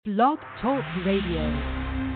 Blog Talk Radio.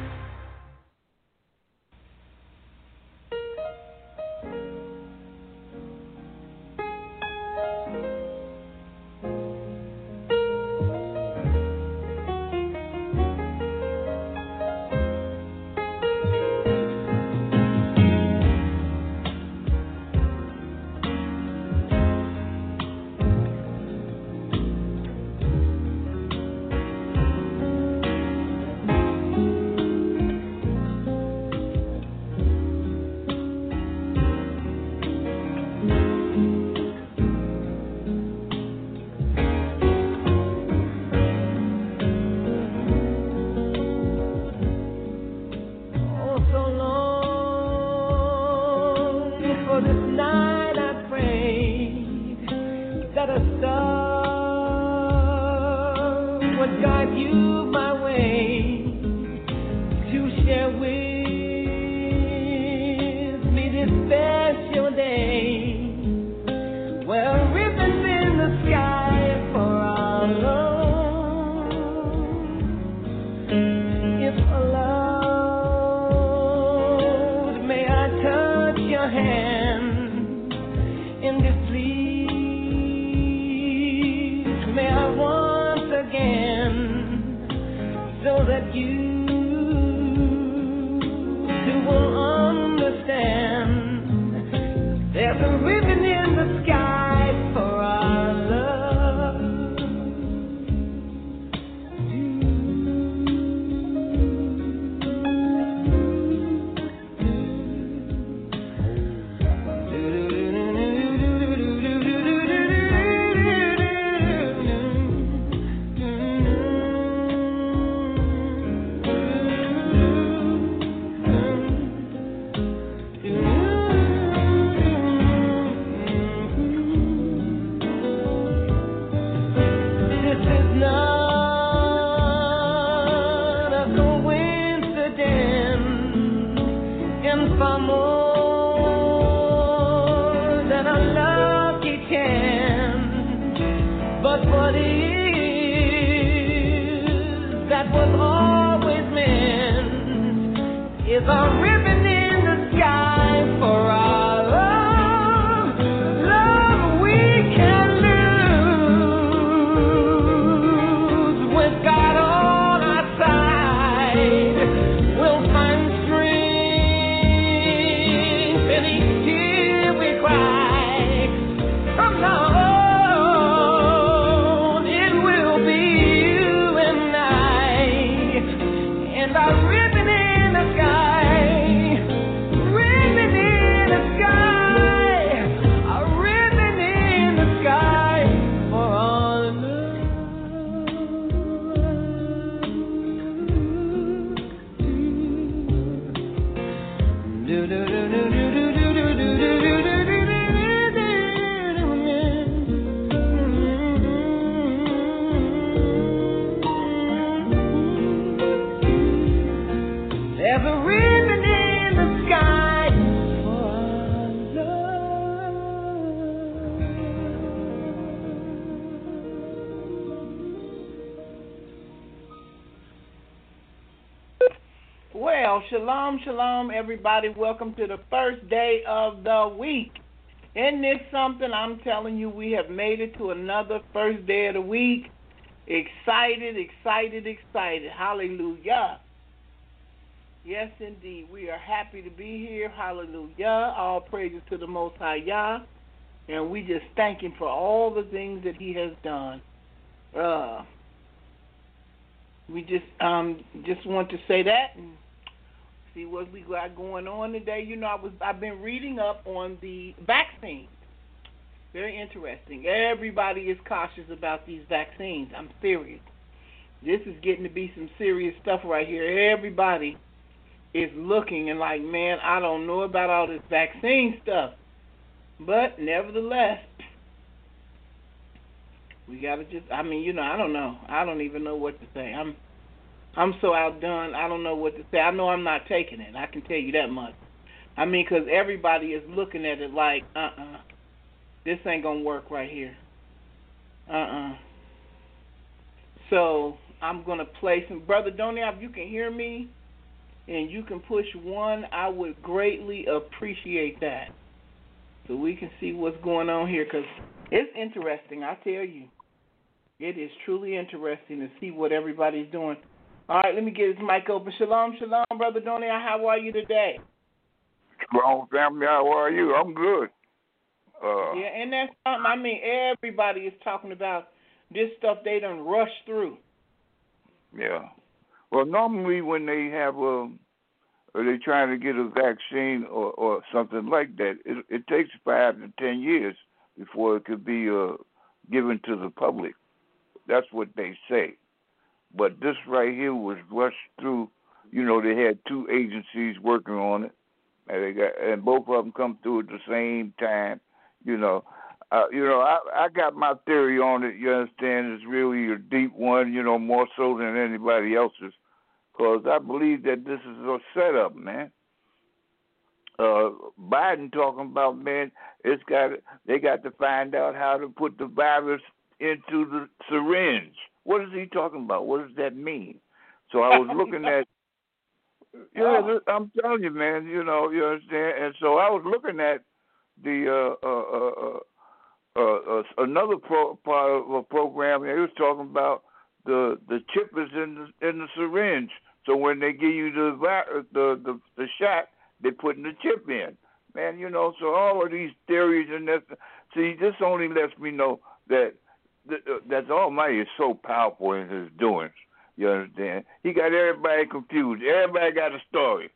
Shalom, everybody. Welcome to the first day of the week. Isn't this something? I'm telling you, we have made it to another first day of the week. Excited. Hallelujah. Yes, indeed. We are happy to be here. Hallelujah. All praises to the Most High Yah. And we just thank Him for all the things that He has done. We just want to say that and see what we got going on today. You know, I've been reading up on the vaccines. Very interesting. Everybody is cautious about these vaccines. I'm serious. This is getting to be some serious stuff right here. Everybody is looking and like, man, I don't know about all this vaccine stuff. But nevertheless, we got to I don't know. I don't even know what to say. I'm so outdone, I don't know what to say. I know I'm not taking it. I can tell you that much. Because everybody is looking at it like, this ain't going to work right here. So, I'm going to play some. Brother Donia, if you can hear me and you can push 1, I would greatly appreciate that. So we can see what's going on here, because it's interesting, I tell you. It is truly interesting to see what everybody's doing. All right, let me get this mic open. Shalom, shalom, Brother Donia. How are you today? Shalom, family. How are you? I'm good. Yeah, and that's something, I mean, everybody is talking about this stuff they done rushed through. Yeah. Well, normally when they have or they're trying to get a vaccine or something like that, it takes 5 to 10 years before it could be given to the public. That's what they say. But this right here was rushed through. You know, they had 2 agencies working on it, and both of them come through at the same time. I got my theory on it. You understand? It's really a deep one. More so than anybody else's, because I believe that this is a setup, man. Biden talking about, man, they got to find out how to put the virus into the syringe. What is he talking about? What does that mean? So I was looking at, I'm telling you, man, you understand? And so I was looking at the another part of a program. He was talking about the chip is in the syringe. So when they give you the shot, they putting the chip in. Man, so all of these theories and this. See, this only lets me know that the Almighty is so powerful in His doings. You understand? He got everybody confused. Everybody got a story.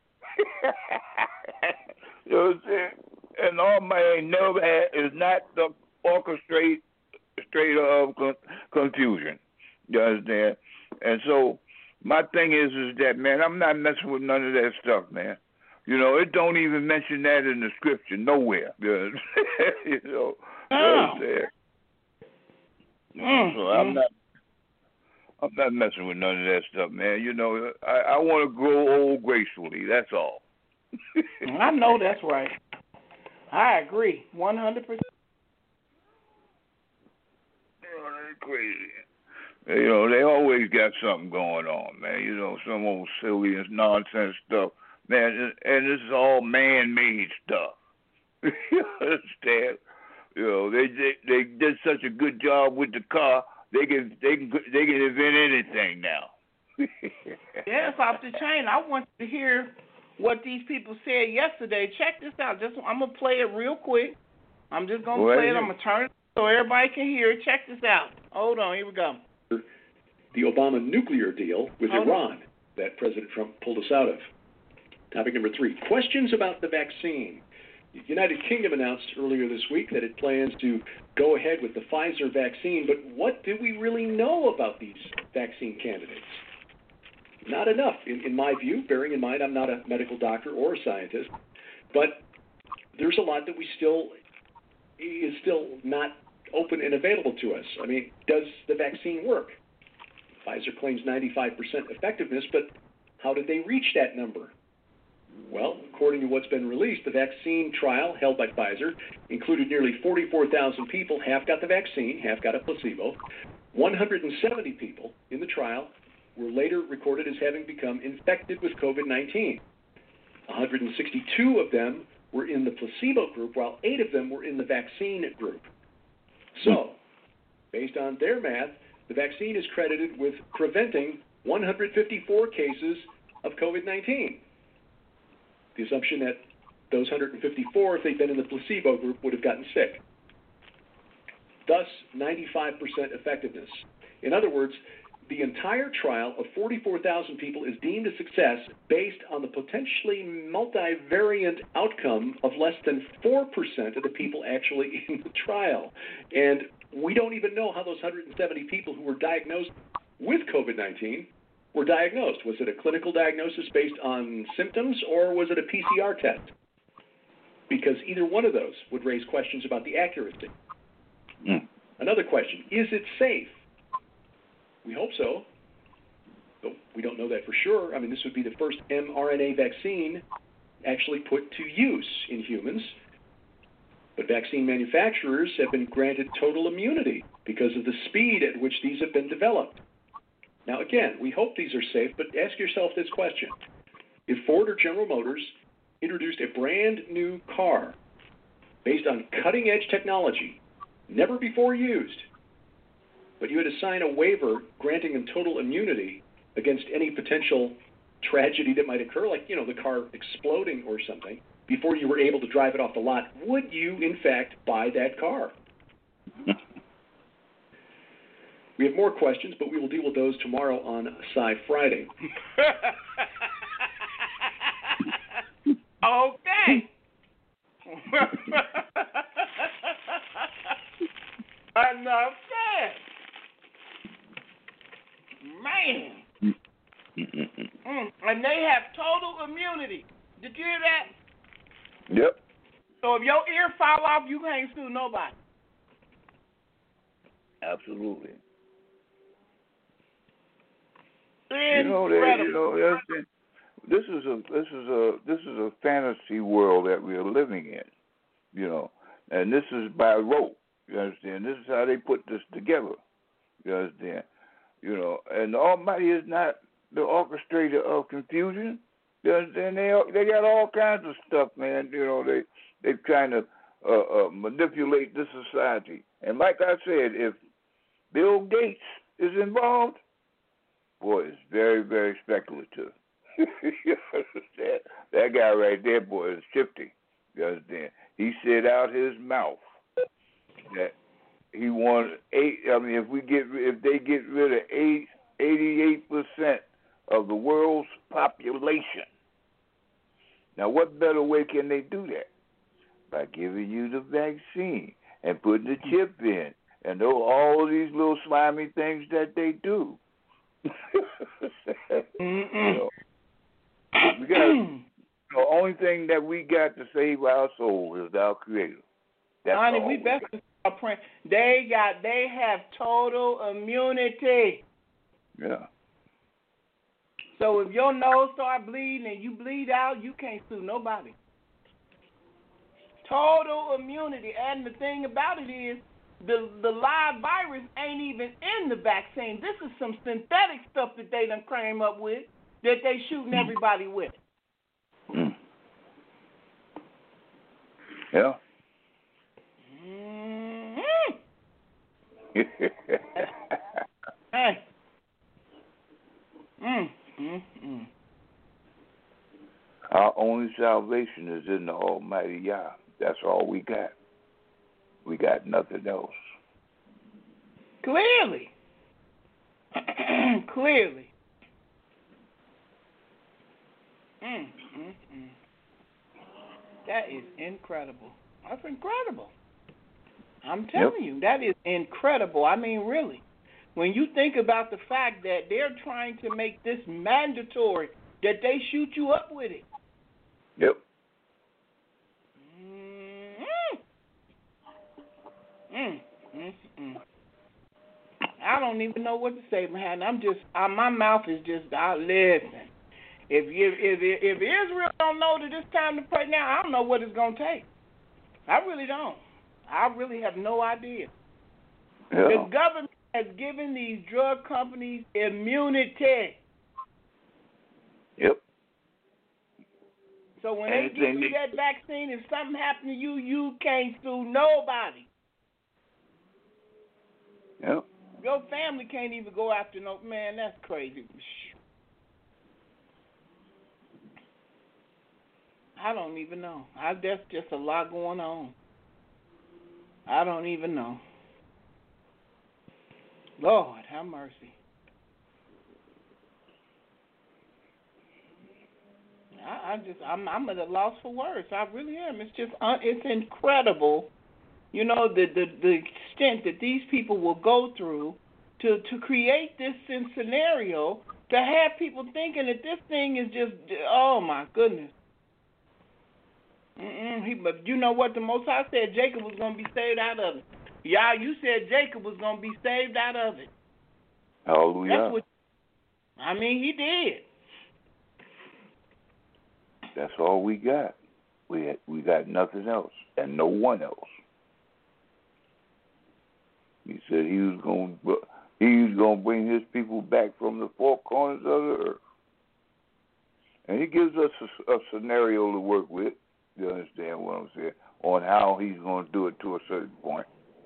You know what I'm saying? And the Almighty is not the orchestrator of confusion. You understand? And so my thing is that, man, I'm not messing with none of that stuff, man. It don't even mention that in the scripture nowhere. You know what I'm saying? So I'm not messing with none of that stuff, man. I want to grow old gracefully. That's all. I know that's right. I agree, 100%. They're crazy. They always got something going on, man. Some old silly nonsense stuff, man. And this is all man-made stuff. You understand? They did such a good job with the car. They can invent anything now. Yeah, it's off the chain. I want to hear what these people said yesterday. Check this out. I'm gonna play it real quick. I'm just gonna play it. I'm gonna turn it so everybody can hear it. Check this out. Hold on. Here we go. The Obama nuclear deal with Iran that President Trump pulled us out of. Topic number 3. Questions about the vaccine. The United Kingdom announced earlier this week that it plans to go ahead with the Pfizer vaccine, but what do we really know about these vaccine candidates? Not enough, in my view, bearing in mind I'm not a medical doctor or a scientist, but there's a lot that is still not open and available to us. I mean, does the vaccine work? Pfizer claims 95% effectiveness, but how did they reach that number? Well, according to what's been released, the vaccine trial held by Pfizer included nearly 44,000 people. Half got the vaccine, half got a placebo. 170 people in the trial were later recorded as having become infected with COVID-19. 162 of them were in the placebo group, while 8 of them were in the vaccine group. So, based on their math, the vaccine is credited with preventing 154 cases of COVID-19. The assumption that those 154, if they'd been in the placebo group, would have gotten sick. Thus, 95% effectiveness. In other words, the entire trial of 44,000 people is deemed a success based on the potentially multivariant outcome of less than 4% of the people actually in the trial. And we don't even know how those 170 people who were diagnosed with COVID-19 were diagnosed. Was it a clinical diagnosis based on symptoms, or was it a PCR test? Because either one of those would raise questions about the accuracy. Another question, is it safe? We hope so, but we don't know that for sure. I mean, this would be the first mRNA vaccine actually put to use in humans. But vaccine manufacturers have been granted total immunity because of the speed at which these have been developed. Now, again, we hope these are safe, but ask yourself this question. If Ford or General Motors introduced a brand new car based on cutting-edge technology, never before used, but you had to sign a waiver granting them total immunity against any potential tragedy that might occur, like, the car exploding or something, before you were able to drive it off the lot, would you, in fact, buy that car? We have more questions, but we will deal with those tomorrow on Sci Friday. Okay. Enough said. Man. And they have total immunity. Did you hear that? Yep. So if your ear fall off, you can't sue nobody. Absolutely. Incredible. This is a fantasy world that we are living in, and this is by rote. You understand? This is how they put this together. You understand? And the Almighty is not the orchestrator of confusion. You understand? They got all kinds of stuff, man. They're trying to manipulate this society. And like I said, if Bill Gates is involved, boy, it's very, very speculative. You understand? That guy right there, boy, is shifty. You understand? He said out his mouth that he wanted if they get rid of 88% of the world's population. Now, what better way can they do that? By giving you the vaccine and putting the chip in, and all of these little slimy things that they do. The only thing that we got to save our soul is our Creator. That's Honey, all. we best start praying. They have total immunity. Yeah. So if your nose start bleeding and you bleed out, you can't sue nobody. Total immunity. And the thing about it is, the live virus ain't even in the vaccine. This is some synthetic stuff that they done came up with that they shooting everybody with. Yeah. Hey. Our only salvation is in the Almighty Yah. That's all we got. We got nothing else. Clearly. Clearly. That is incredible. That's incredible. I'm telling you, that is incredible. I mean, really. When you think about the fact that they're trying to make this mandatory, that they shoot you up with it. Yep. I don't even know what to say, man. My mouth is just, listen. If Israel don't know that it's time to pray now, I don't know what it's going to take. I really don't. I really have no idea. Yeah. The government has given these drug companies immunity. Yep. So when they give you that vaccine, if something happens to you, you can't sue nobody. Yep. Your family can't even go after no man. That's crazy. I don't even know. That's just a lot going on. I don't even know. Lord, have mercy. I'm at a loss for words. I really am. It's just, it's incredible. The extent that these people will go through to create this scenario, to have people thinking that this thing is just, oh my goodness. But you know what? The Most High said Jacob was going to be saved out of it. Y'all, you said Jacob was going to be saved out of it. Hallelujah. He did. That's all we got. We got nothing else and no one else. He said he was going to He's going to bring his people back from the four corners of the earth. And he gives us a scenario to work with, you understand what I'm saying, on how he's going to do it to a certain point.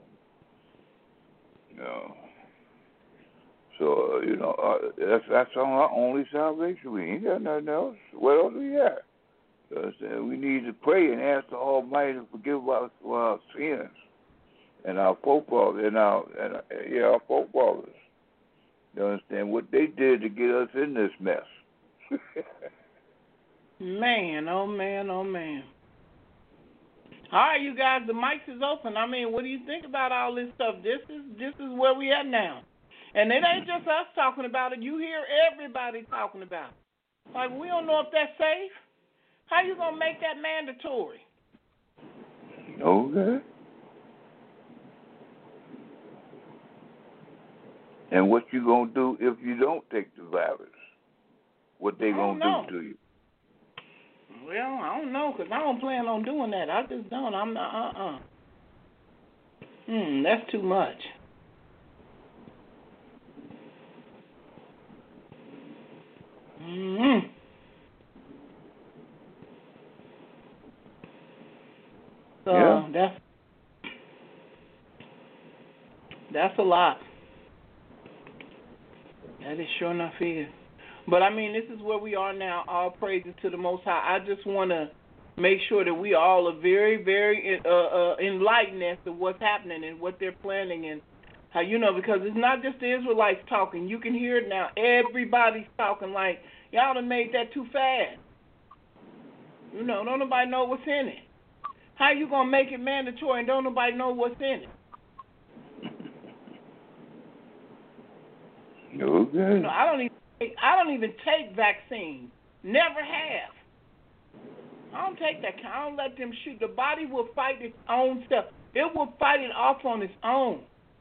You know. So, that's our only salvation. We ain't got nothing else. What else we got? You understand? We need to pray and ask the Almighty to forgive us for our sins and our forefathers, our forefathers. You understand what they did to get us in this mess? Man, oh man, oh man. All right, you guys, the mics is open. I mean, what do you think about all this stuff? This is where we at now. And it ain't just us talking about it. You hear everybody talking about it. Like, we don't know if that's safe. How you going to make that mandatory? Okay. And what you going to do if you don't take the virus? What they going to do to you? Well, I don't know, because I don't plan on doing that. I just don't. I'm not, that's too much. Mm-hmm. So that's a lot. That is sure enough is. But I mean, this is where we are now. All praises to the Most High. I just want to make sure that we all are very, very enlightened as to what's happening and what they're planning and how, because it's not just the Israelites talking. You can hear it now. Everybody's talking like, y'all done made that too fast. Don't nobody know what's in it. How you going to make it mandatory and don't nobody know what's in it? Okay. I don't even take vaccines. Never have. I don't take that. I don't let them shoot. The body will fight its own stuff. It will fight it off on its own.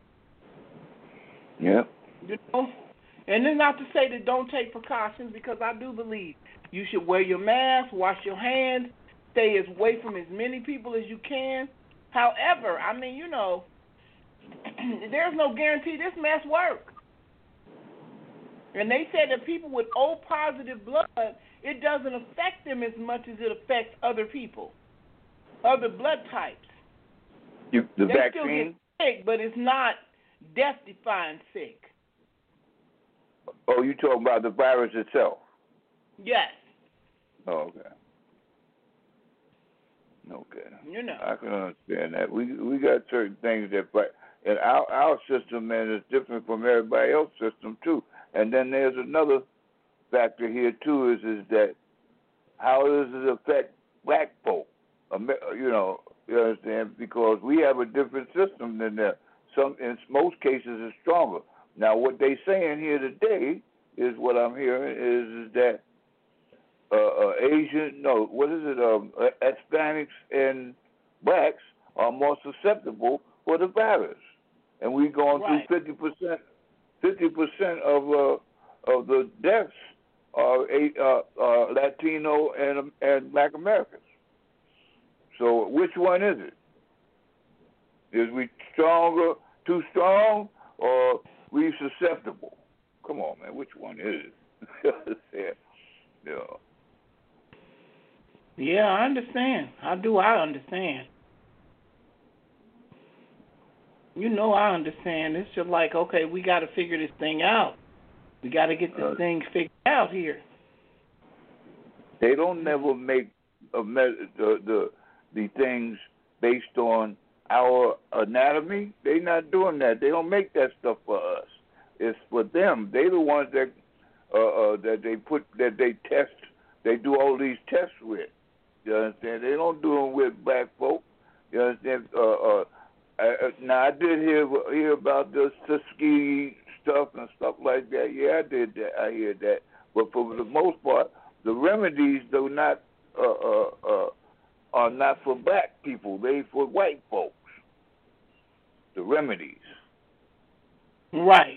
Yeah. And it's not to say that don't take precautions, because I do believe you should wear your mask, wash your hands, stay away from as many people as you can. However, I mean, there's no guarantee this mess works. And they said that people with O positive blood, it doesn't affect them as much as it affects other people, other blood types. The they vaccine? Still get sick, but it's not death-defying sick. Oh, you talking about the virus itself? Yes. Oh, okay. I can understand that. We got certain things but in our system, man, is different from everybody else's system too. And then there's another factor here too, is that how does it affect black folk? You understand? Because we have a different system than them. In most cases, it's stronger. Now, what they saying here today is what I'm hearing is that Hispanics and blacks are more susceptible for the virus, and we're going through 50%. 50% of the deaths are Latino and Black Americans. So which one is it? Is we stronger, too strong, or we susceptible? Come on, man. Which one is it? Yeah, I understand. I understand. I understand. It's just like, okay, we got to figure this thing out. We got to get this thing figured out here. They don't never make the things based on our anatomy. They not doing that. They don't make that stuff for us. It's for them. They the ones that they test. They do all these tests with. You understand? They don't do them with black folk. You understand? Now I did hear about the Tuskegee stuff and stuff like that. Yeah, I did that. I hear that. But for the most part, the remedies are not for black people. They for white folks. The remedies. Right.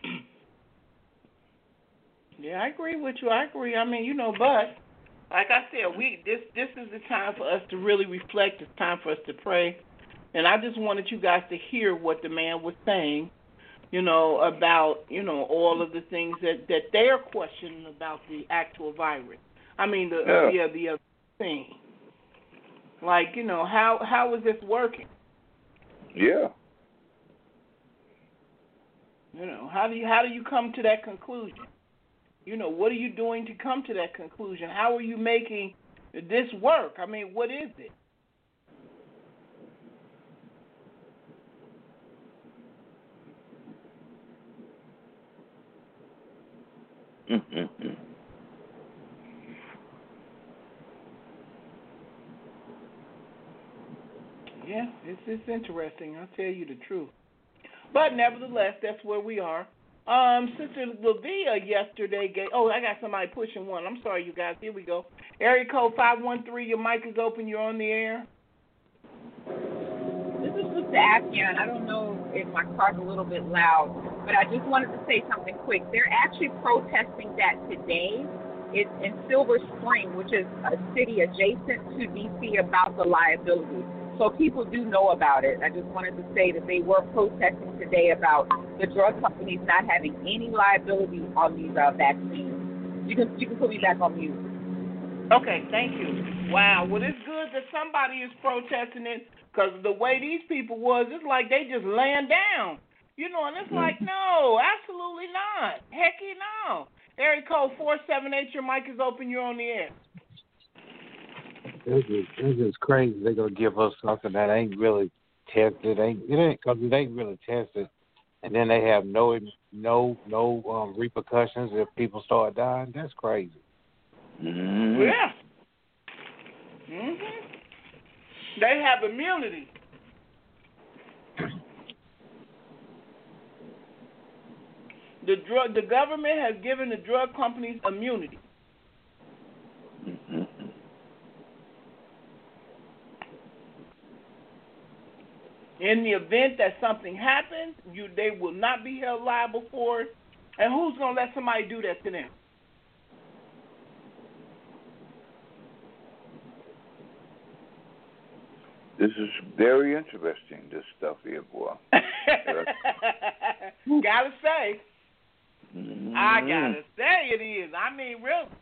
Yeah, I agree with you. I agree. I mean, but like I said, this is the time for us to really reflect. It's time for us to pray. And I just wanted you guys to hear what the man was saying, about, all of the things that they're questioning about the actual virus. I mean, the thing. Like, how is this working? Yeah. How do you come to that conclusion? What are you doing to come to that conclusion? How are you making this work? I mean, what is it? Yeah, it's interesting. I'll tell you the truth. But nevertheless, that's where we are. Sister Lavia yesterday gave. Oh, I got somebody pushing one. I'm sorry, you guys. Here we go. Area code 513. Your mic is open. You're on the air. This is Sister Afghan. I don't know if my car's a little bit loud, but I just wanted to say something quick. They're actually protesting that today. It's in Silver Spring, which is a city adjacent to D.C., about the liability. So people do know about it. I just wanted to say that they were protesting today about the drug companies not having any liability on these vaccines. You can put me back on mute. Okay, thank you. Wow, well, it's good that somebody is protesting it, because the way these people was, it's like they just laying down. And it's like, no, absolutely not. Hecky no. Area code 478, your mic is open, you're on the air. It's just crazy. They're gonna give us something that ain't really tested. Because it ain't really tested, and then they have no repercussions if people start dying. That's crazy. Mm-hmm. Yeah. They have immunity. The government has given the drug companies immunity. In the event that something happens, they will not be held liable for it. And who's going to let somebody do that to them? This is very interesting, this stuff here, boy. Gotta say. Mm-hmm. I gotta say it is. I mean, really.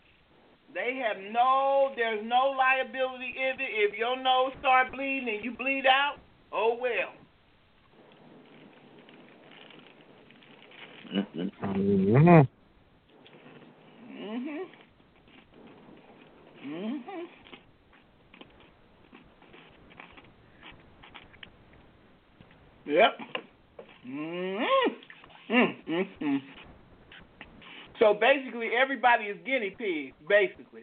There's no liability if your nose start bleeding and you bleed out. Oh, well. Yep. So basically, everybody is guinea pigs, basically.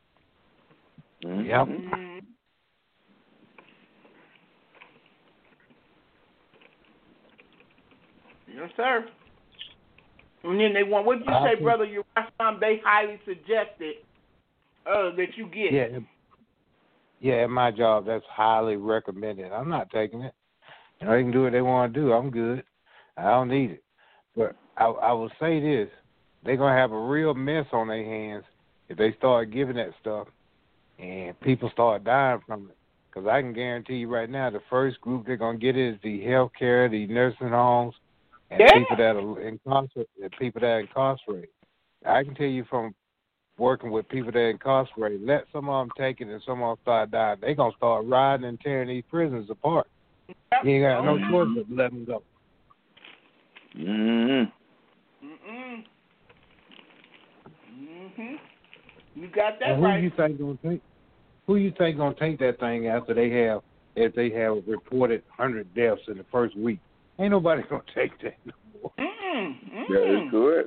Yep. Yes, sir. And then they want, what did you say, brother? Your restaurant, they highly suggested that you get it. Yeah, at my job, that's highly recommended. I'm not taking it. They can do what they want to do. I'm good. I don't need it. But I will say this. They're going to have a real mess on their hands if they start giving that stuff and people start dying from it. Because I can guarantee you right now, the first group they're going to get is the healthcare, the nursing homes, and people that are incarcerated. I can tell you from working with people that are incarcerated, let some of them take it and some of them start dying. They're going to start riding and tearing these prisons apart. You ain't got no choice but to let them go. You got that and right. Who you think gonna take that thing after they have reported 100 deaths in the first week? Ain't nobody gonna take that no more. That is correct.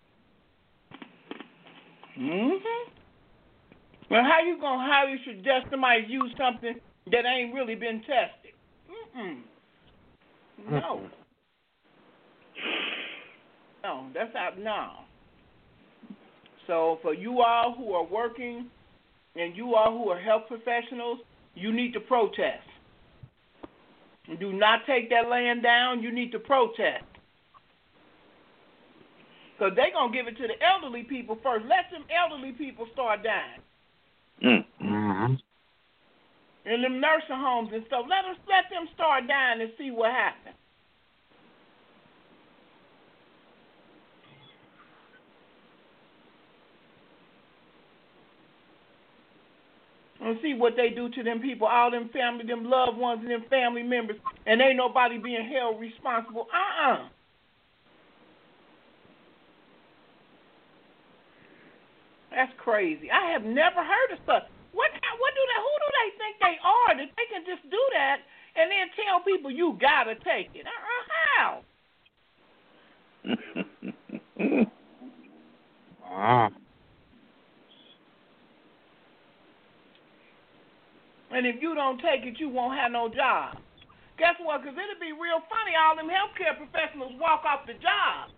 Well, how you suggest somebody use something that ain't really been tested? No. No, that's not, no. So for you all who are working and you all who are health professionals, you need to protest. Do not take that laying down. You need to protest. Because they're going to give it to the elderly people first. Let them elderly people start dying. In them nursing homes and stuff. Let them start dying and see what happens. and see what they do to them people, all them family, them loved ones and them family members, and ain't nobody being held responsible. That's crazy. I have never heard of stuff. Who do they think they are that they can just do that and then tell people you gotta take it? How? And if you don't take it, you won't have no job. Guess what? Because it'll be real funny. All them healthcare professionals walk off the job.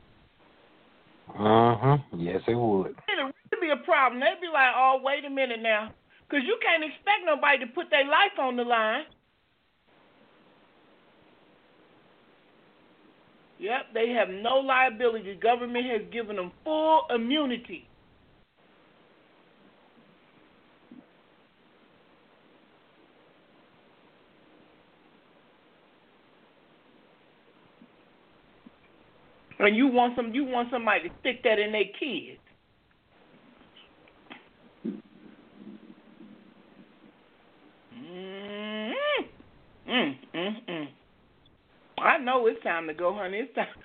Yes, it would. It'll really be a problem. They'd be like, oh, wait a minute now. Because you can't expect nobody to put their life on the line. Yep, they have no liability. The government has given them full immunity. And you want somebody to stick that in their kids. I know it's time to go, honey. It's time.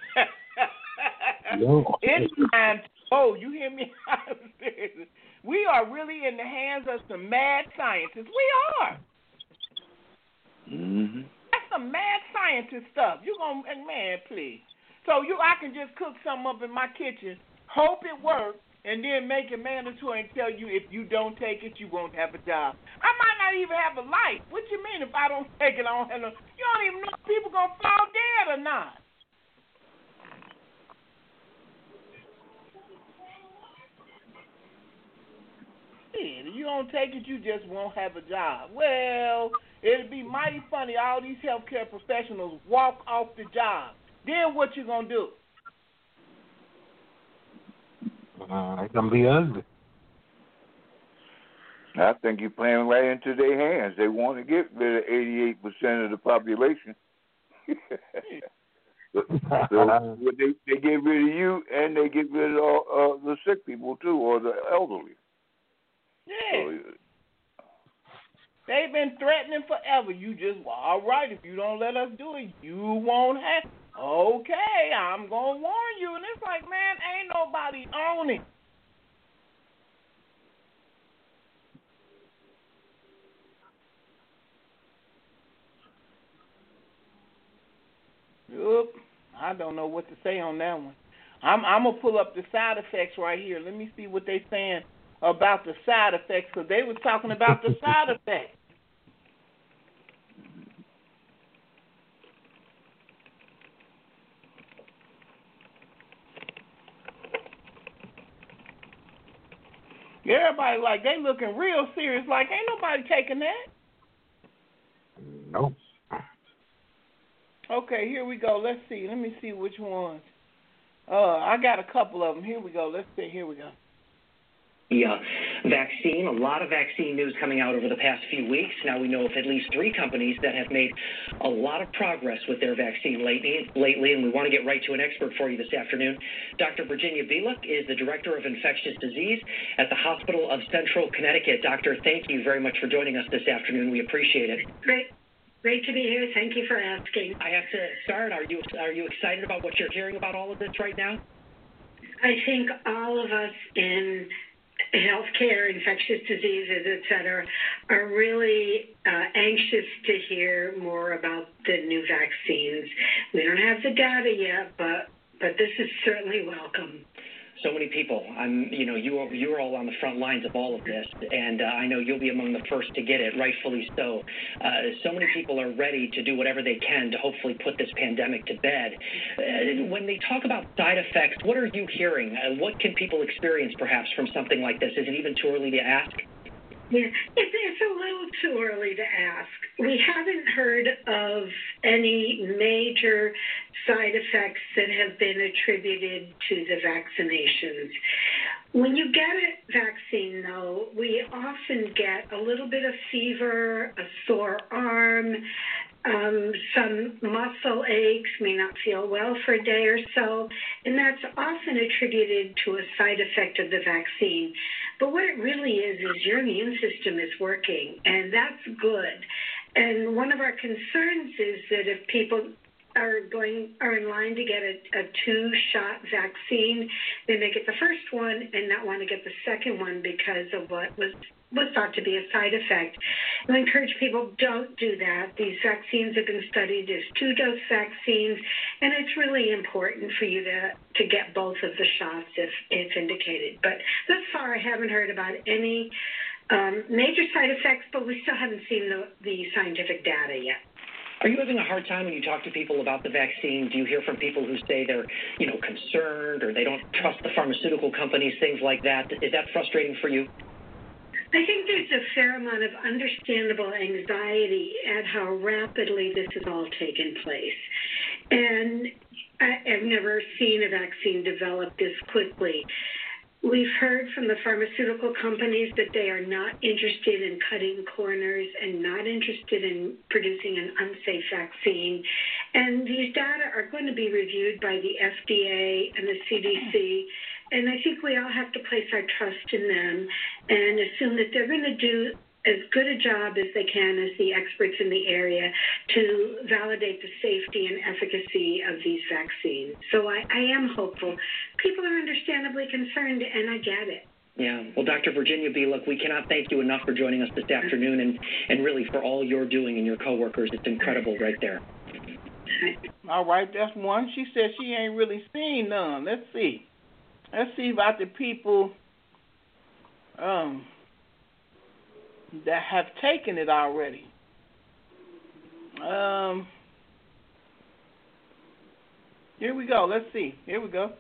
It's time. Oh, you hear me? We are really in the hands of some mad scientists. We are. That's some mad scientist stuff. You gonna, man, please. So I can just cook something up in my kitchen, hope it works, and then make it mandatory and tell you if you don't take it, you won't have a job. I might not even have a life. What you mean if I don't take it, I don't have no? You don't even know if people gonna fall dead or not. If you don't take it, you just won't have a job. Well, it'll be mighty funny. All these healthcare professionals walk off the job. Then what you gonna do? It's gonna be ugly. I think you're playing right into their hands. They want to get rid of 88% of the population. so they get rid of you, and they get rid of all the sick people too, or the elderly. Yeah. They've been threatening forever. You just, well, all right, if you don't let us do it, you won't have. Okay, I'm going to warn you. And it's like, man, ain't nobody on it. Oop, I don't know what to say on that one. I'm going to pull up the side effects right here. Let me see what they're saying about the side effects, because they was talking about the side effects. Everybody like they looking real serious, like ain't nobody taking that. Nope. Okay, here we go. Let's see. Let me see which ones. I got a couple of them. Here we go. Let's see. Here we go. Vaccine, a lot of vaccine news coming out over the past few weeks. Now we know of at least 3 companies that have made a lot of progress with their vaccine lately, and we want to get right to an expert for you this afternoon. Dr. Virginia Bieluk is the Director of Infectious Disease at the Hospital of Central Connecticut. Doctor, thank you very much for joining us this afternoon. We appreciate it. Great to be here. Thank you for asking. I have to start. Are you excited about what you're hearing about all of this right now? I think all of us in healthcare, infectious diseases, et cetera, are really anxious to hear more about the new vaccines. We don't have the data yet, but this is certainly welcome. So many people. You're all on the front lines of all of this, and I know you'll be among the first to get it, rightfully so. So many people are ready to do whatever they can to hopefully put this pandemic to bed. When they talk about side effects, what are you hearing? What can people experience, perhaps, from something like this? Is it even too early to ask? Yeah, it's a little too early to ask. We haven't heard of any major side effects that have been attributed to the vaccinations. When you get a vaccine, though, we often get a little bit of fever, a sore arm, some muscle aches, may not feel well for a day or so, and that's often attributed to a side effect of the vaccine. But what it really is your immune system is working, and that's good. And one of our concerns is that if people are in line to get a 2-shot vaccine, they may get the first one and not want to get the second one because of what was thought to be a side effect. We encourage people, don't do that. These vaccines have been studied as 2-dose vaccines, and it's really important for you to get both of the shots if indicated. But thus far, I haven't heard about any major side effects, but we still haven't seen the scientific data yet. Are you having a hard time when you talk to people about the vaccine? Do you hear from people who say they're, concerned or they don't trust the pharmaceutical companies, things like that? Is that frustrating for you? I think there's a fair amount of understandable anxiety at how rapidly this has all taken place. And I've never seen a vaccine develop this quickly. We've heard from the pharmaceutical companies that they are not interested in cutting corners and not interested in producing an unsafe vaccine. And these data are going to be reviewed by the FDA and the CDC. And I think we all have to place our trust in them and assume that they're going to do as good a job as they can as the experts in the area to validate the safety and efficacy of these vaccines. So I am hopeful. People are understandably concerned, and I get it. Yeah. Well, Dr. Virginia B., look, we cannot thank you enough for joining us this afternoon and really for all you're doing and your coworkers. It's incredible right there. All right, that's one. She said she ain't really seen none. Let's see about the people that have taken it already. Here we go. Let's see. Here we go.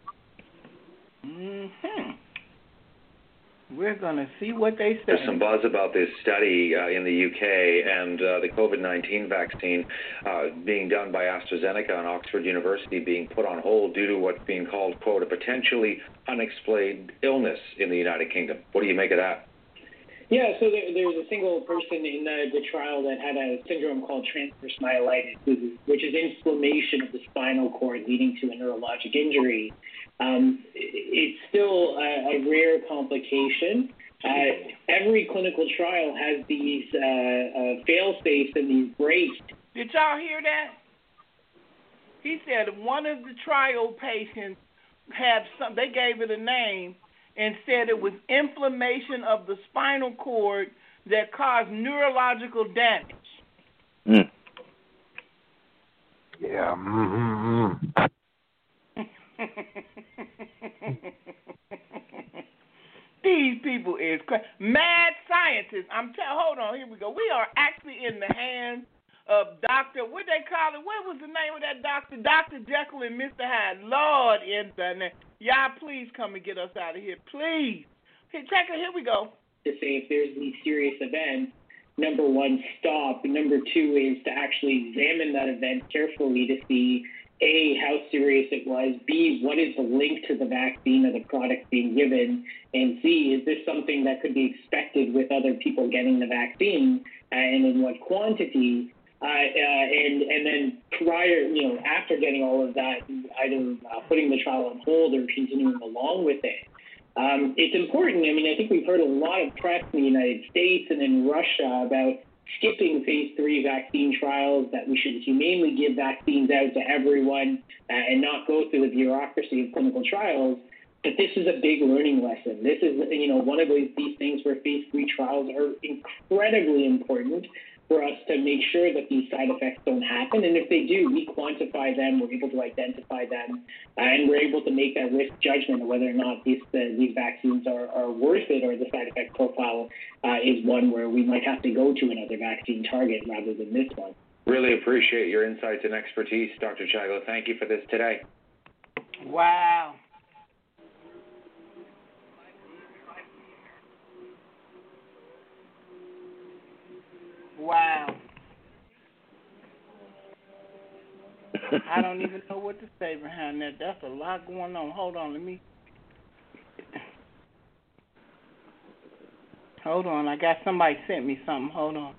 We're going to see what they say. There's some buzz about this study in the UK and the COVID-19 vaccine being done by AstraZeneca and Oxford University being put on hold due to what's being called, quote, a potentially unexplained illness in the United Kingdom. What do you make of that? Yeah, so there's a single person in the trial that had a syndrome called transverse myelitis, which is inflammation of the spinal cord leading to a neurologic injury. It's still a rare complication. Every clinical trial has these fail-safes and these breaks. Did y'all hear that? He said one of the trial patients they gave it a name and said it was inflammation of the spinal cord that caused neurological damage. Yeah. These people is crazy. Mad scientists. Hold on, here we go. We are actually in the hands of Dr. What they call it? What was the name of that doctor? Dr. Jekyll and Mr. Hyde. Lord, internet. Y'all, please come and get us out of here, please. Hey, check it. Here we go. To say if there's these serious events, number one, stop. Number two is to actually examine that event carefully to see, A, how serious it was, B, what is the link to the vaccine or the product being given, and C, is this something that could be expected with other people getting the vaccine, and in what quantity, and then prior, after getting all of that, either putting the trial on hold or continuing along with it. It's important. I think we've heard a lot of press in the United States and in Russia about skipping phase 3 vaccine trials, that we should humanely give vaccines out to everyone and not go through the bureaucracy of clinical trials. But this is a big learning lesson. This is, one of these things where phase 3 trials are incredibly important for us to make sure that these side effects don't happen. And if they do, we quantify them, we're able to identify them, and we're able to make that risk judgment of whether or not these vaccines are worth it, or the side effect profile is one where we might have to go to another vaccine target rather than this one. Really appreciate your insights and expertise, Dr. Chagla. Thank you for this today. Wow. Wow. I don't even know what to say behind that. That's a lot going on. Hold on, Hold on, I got somebody sent me something. Hold on.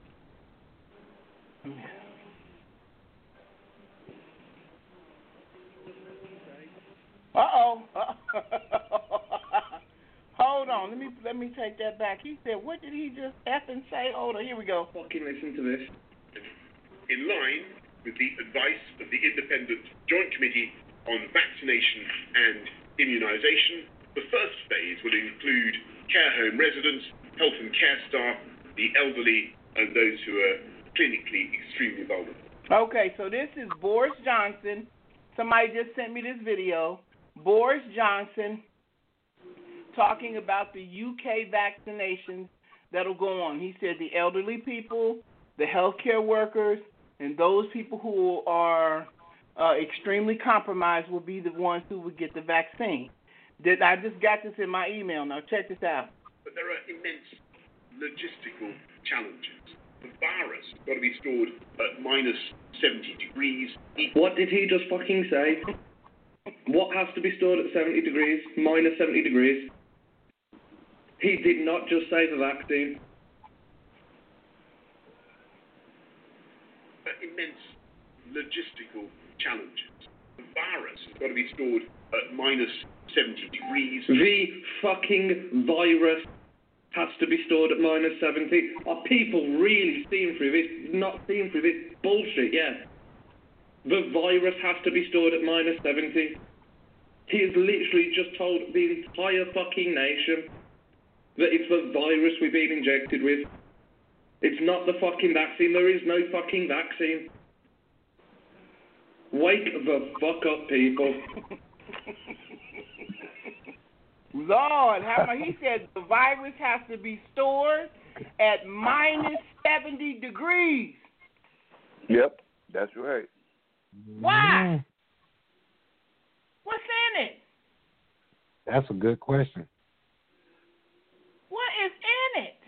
Uh-oh. Hold on. Let me take that back. He said, what did he just effing say? Hold on, here we go. Fucking listen to this. In line with the advice of the Independent Joint Committee on Vaccination and Immunization, the first phase will include care home residents, health and care staff, the elderly, and those who are clinically extremely vulnerable. Okay, so this is Boris Johnson. Somebody just sent me this video. Boris Johnson talking about the UK vaccinations that'll go on. He said the elderly people, the healthcare workers, and those people who are extremely compromised will be the ones who would get the vaccine. I just got this in my email. Now check this out. But there are immense logistical challenges. The virus has got to be stored at minus 70 degrees. What did he just fucking say? What has to be stored at 70 degrees, minus 70 degrees? He did not just say the vaccine. Immense logistical challenges. The virus has got to be stored at minus 70 degrees. The fucking virus has to be stored at minus 70. Are people really seeing through this? Not seeing through this bullshit, yeah. The virus has to be stored at minus 70. He has literally just told the entire fucking nation that it's the virus we've been injected with. It's not the fucking vaccine. There is no fucking vaccine. Wake the fuck up, people. Lord, he said the virus has to be stored at minus 70 degrees. Yep, that's right. Why? What's in it? That's a good question. What is in it?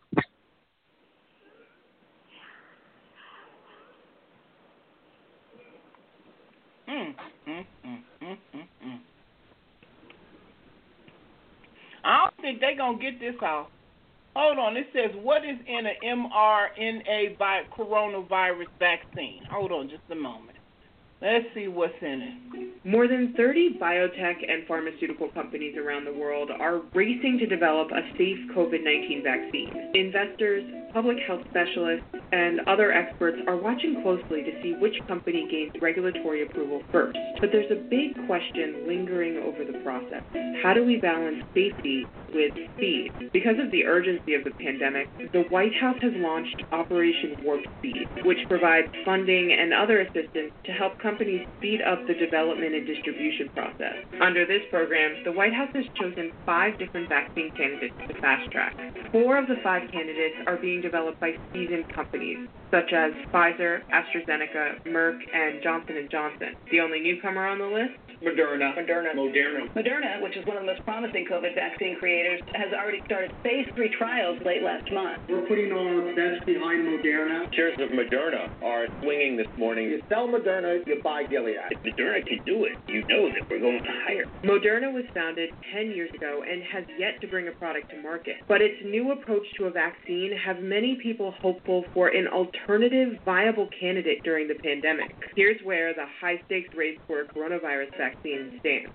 I don't think they're going to get this off. Hold on. It says, what is in an mRNA coronavirus vaccine? Hold on just a moment. Let's see what's in it. More than 30 biotech and pharmaceutical companies around the world are racing to develop a safe COVID-19 vaccine. Investors, public health specialists, and other experts are watching closely to see which company gains regulatory approval first. But there's a big question lingering over the process. How do we balance safety with speed? Because of the urgency of the pandemic, the White House has launched Operation Warp Speed, which provides funding and other assistance to help companies speed up the development and distribution process. Under this program, the White House has chosen 5 different vaccine candidates to fast track. 4 of the 5 candidates are being developed by seasoned companies, such as Pfizer, AstraZeneca, Merck, and Johnson & Johnson. The only newcomer on the list? Moderna, which is one of the most promising COVID vaccine creators, has already started phase 3 trials late last month. We're putting all our bets behind Moderna. Shares of Moderna are swinging this morning. You sell Moderna, you buy Gilead. If Moderna can do it, you know that we're going higher. Moderna was founded 10 years ago and has yet to bring a product to market. But its new approach to a vaccine has many people hopeful for an alternative viable candidate during the pandemic. Here's where the high-stakes race for a coronavirus vaccine stands.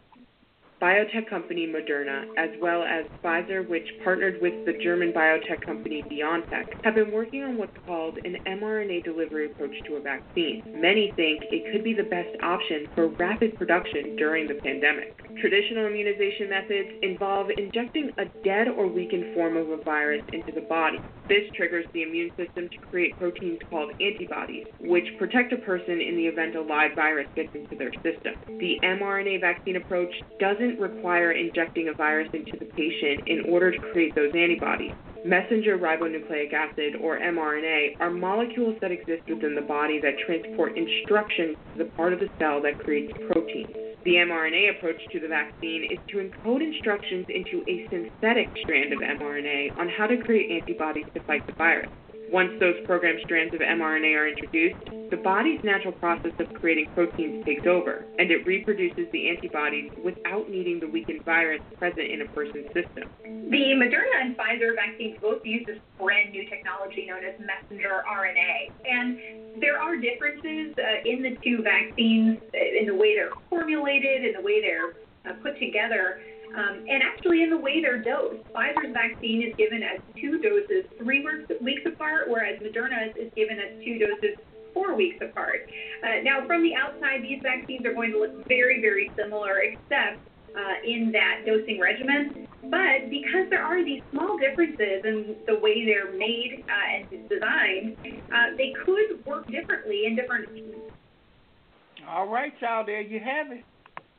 Biotech company Moderna, as well as Pfizer, which partnered with the German biotech company BioNTech, have been working on what's called an mRNA delivery approach to a vaccine. Many think it could be the best option for rapid production during the pandemic. Traditional immunization methods involve injecting a dead or weakened form of a virus into the body. This triggers the immune system to create proteins called antibodies, which protect a person in the event a live virus gets into their system. The mRNA vaccine approach doesn't require injecting a virus into the patient in order to create those antibodies. Messenger ribonucleic acid, or mRNA, are molecules that exist within the body that transport instructions to the part of the cell that creates proteins. The mRNA approach to the vaccine is to encode instructions into a synthetic strand of mRNA on how to create antibodies to fight the virus. Once those programmed strands of mRNA are introduced, the body's natural process of creating proteins takes over, and it reproduces the antibodies without needing the weakened virus present in a person's system. The Moderna and Pfizer vaccines both use this brand new technology known as messenger RNA. And there are differences in the two vaccines, in the way they're formulated, in the way they're put together. And actually, in the way they're dosed, Pfizer's vaccine is given as 2 doses 3 weeks apart, whereas Moderna's is given as 2 doses 4 weeks apart. Now, from the outside, these vaccines are going to look very, very similar, except in that dosing regimen. But because there are these small differences in the way they're made and designed, they could work differently in different. All right, y'all, there you have it.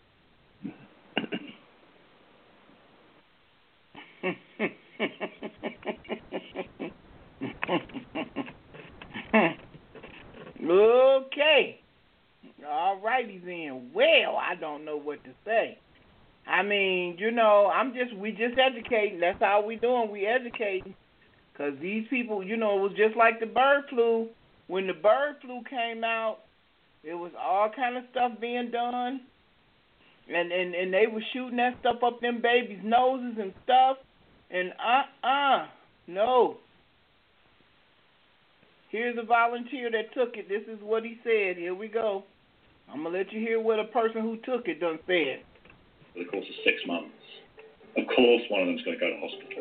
Okay. All righty then. Well, I don't know what to say. I mean, we just educating. That's how we doing. We educating. Because these people, it was just like the bird flu. When the bird flu came out, it was all kind of stuff being done. And they were shooting that stuff up them babies' noses and stuff. And no. Here's a volunteer that took it. This is what he said. Here we go. I'm going to let you hear what a person who took it done said. For the course of 6 months. Of course, one of them's going to go to hospital.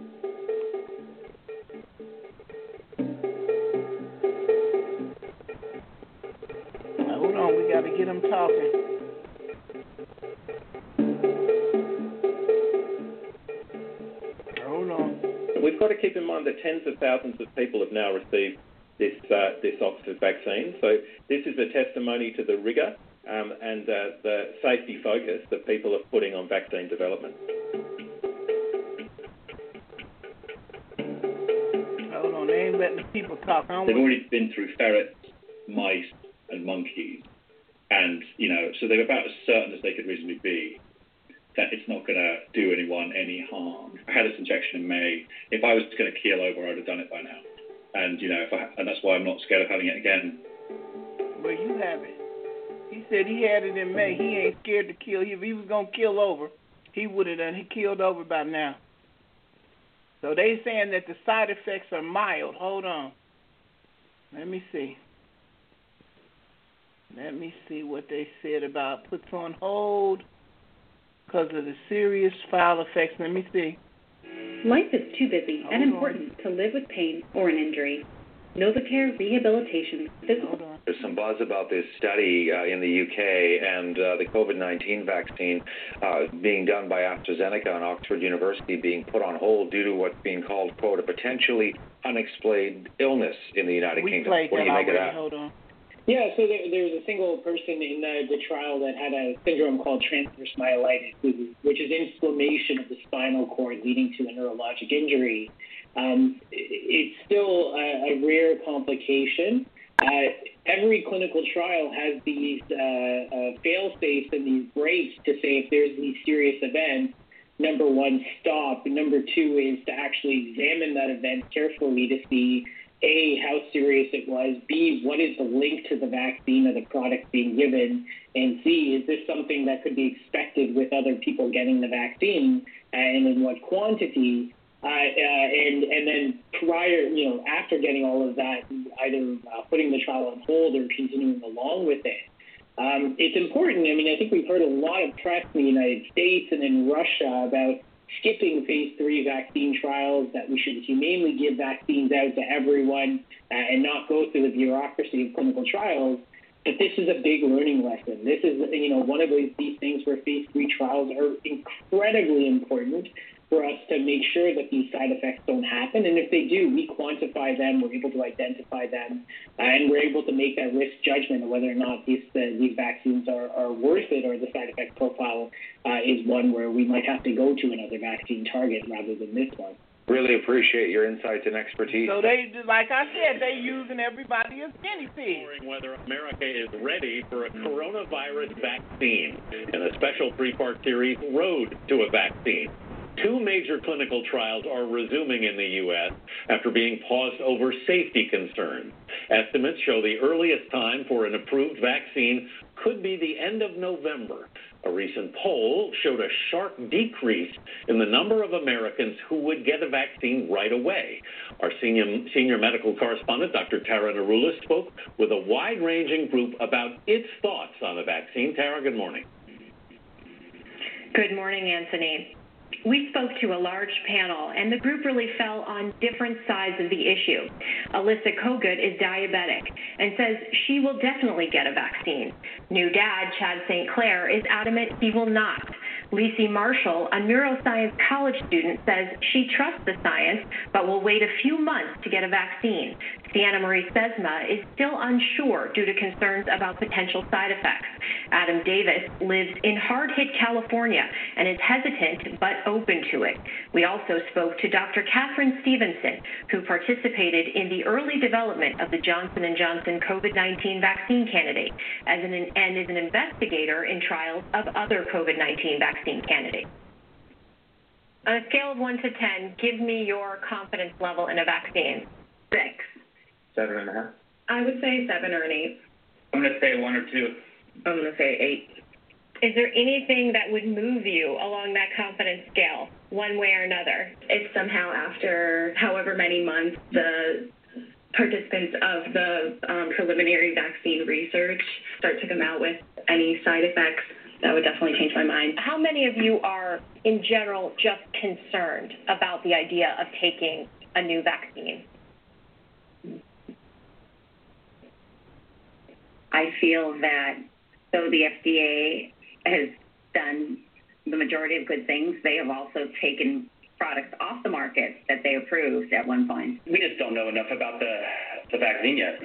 Now, hold on, we got to get him talking. Hold on. We've got to keep in mind that tens of thousands of people have now received this Oxford vaccine. So this is a testimony to the rigour and the safety focus that people are putting on vaccine development. Hold on, they ain't letting the people talk. They've already been through ferrets, mice, and monkeys. And, so they're about as certain as they could reasonably be that it's not going to do anyone any harm. I had this injection in May. If I was going to keel over, I would have done it by now. And, and that's why I'm not scared of having it again. Well, you have it. He said he had it in May. He ain't scared to kill. If he was going to kill over, he would have done. He killed over by now. So they saying that the side effects are mild. Hold on. Let me see. Let me see what they said about puts on hold because of the serious foul effects. Let me see. Life is too busy and important to live with pain or an injury. NovaCare Rehabilitation Physical. There's some buzz about this study in the UK and the COVID-19 vaccine being done by AstraZeneca and Oxford University being put on hold due to what's being called, quote, a potentially unexplained illness in the United Kingdom. What do you make of that? Hold on. Yeah, so there's a single person in the trial that had a syndrome called transverse myelitis, which is inflammation of the spinal cord leading to a neurologic injury. It's still a rare complication. Every clinical trial has these fail-safes and these breaks to say if there's these serious events, number one, stop. And number two is to actually examine that event carefully to see A, how serious it was, B, what is the link to the vaccine or the product being given, and C, is this something that could be expected with other people getting the vaccine, and in what quantity, and then prior, after getting all of that, either putting the trial on hold or continuing along with it. It's important. I think we've heard a lot of press in the United States and in Russia about skipping phase 3 vaccine trials, that we should humanely give vaccines out to everyone and not go through the bureaucracy of clinical trials. But this is a big learning lesson. This is, one of these things where phase 3 trials are incredibly important for us to make sure that these side effects don't happen. And if they do, we quantify them, we're able to identify them, and we're able to make that risk judgment of whether or not these vaccines are worth it, or the side effect profile is one where we might have to go to another vaccine target rather than this one. Really appreciate your insights and expertise. So they, like I said, they using everybody as guinea pigs. Whether America is ready for a coronavirus vaccine in a special 3-part series, Road to a Vaccine. 2 major clinical trials are resuming in the U.S. after being paused over safety concerns. Estimates show the earliest time for an approved vaccine could be the end of November. A recent poll showed a sharp decrease in the number of Americans who would get a vaccine right away. Our senior medical correspondent, Dr. Tara Narula, spoke with a wide-ranging group about its thoughts on the vaccine. Tara, good morning. Good morning, Anthony. We spoke to a large panel, and the group really fell on different sides of the issue. Alyssa Kogut is diabetic and says she will definitely get a vaccine. New dad, Chad St. Clair, is adamant he will not. Lisi Marshall, a neuroscience college student, says she trusts the science but will wait a few months to get a vaccine. Sienna Marie Sesma is still unsure due to concerns about potential side effects. Adam Davis lives in hard-hit California and is hesitant but open to it. We also spoke to Dr. Catherine Stevenson, who participated in the early development of the Johnson & Johnson COVID-19 vaccine candidate and is an investigator in trials of other COVID-19 vaccine candidates. On a scale of 1 to 10, give me your confidence level in a vaccine. 6. 7.5. I would say 7 or an 8. I'm going to say 1 or 2. I'm going to say 8. Is there anything that would move you along that confidence scale, one way or another? If somehow after however many months the participants of the preliminary vaccine research start to come out with any side effects, that would definitely change my mind. How many of you are, in general, just concerned about the idea of taking a new vaccine? I feel that though the FDA has done the majority of good things, they have also taken products off the market that they approved at one point. We just don't know enough about the vaccine yet.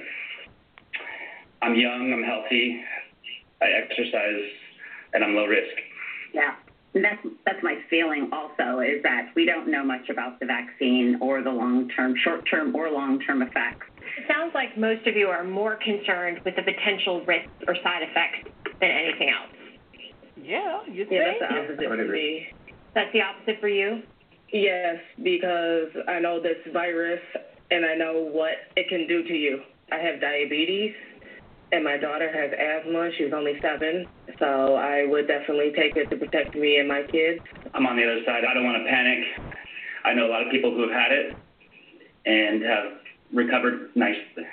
I'm young, I'm healthy, I exercise, and I'm low risk. Yeah, and that's my feeling also, is that we don't know much about the vaccine or the long-term, short-term or long-term effects. It sounds like most of you are more concerned with the potential risks or side effects than anything else. Yeah, you think? Yeah, that's the opposite for me. That's the opposite for you? Yes, because I know this virus and I know what it can do to you. I have diabetes and my daughter has asthma. She's only 7, so I would definitely take it to protect me and my kids. I'm on the other side. I don't want to panic. I know a lot of people who have had it and have recovered nicely,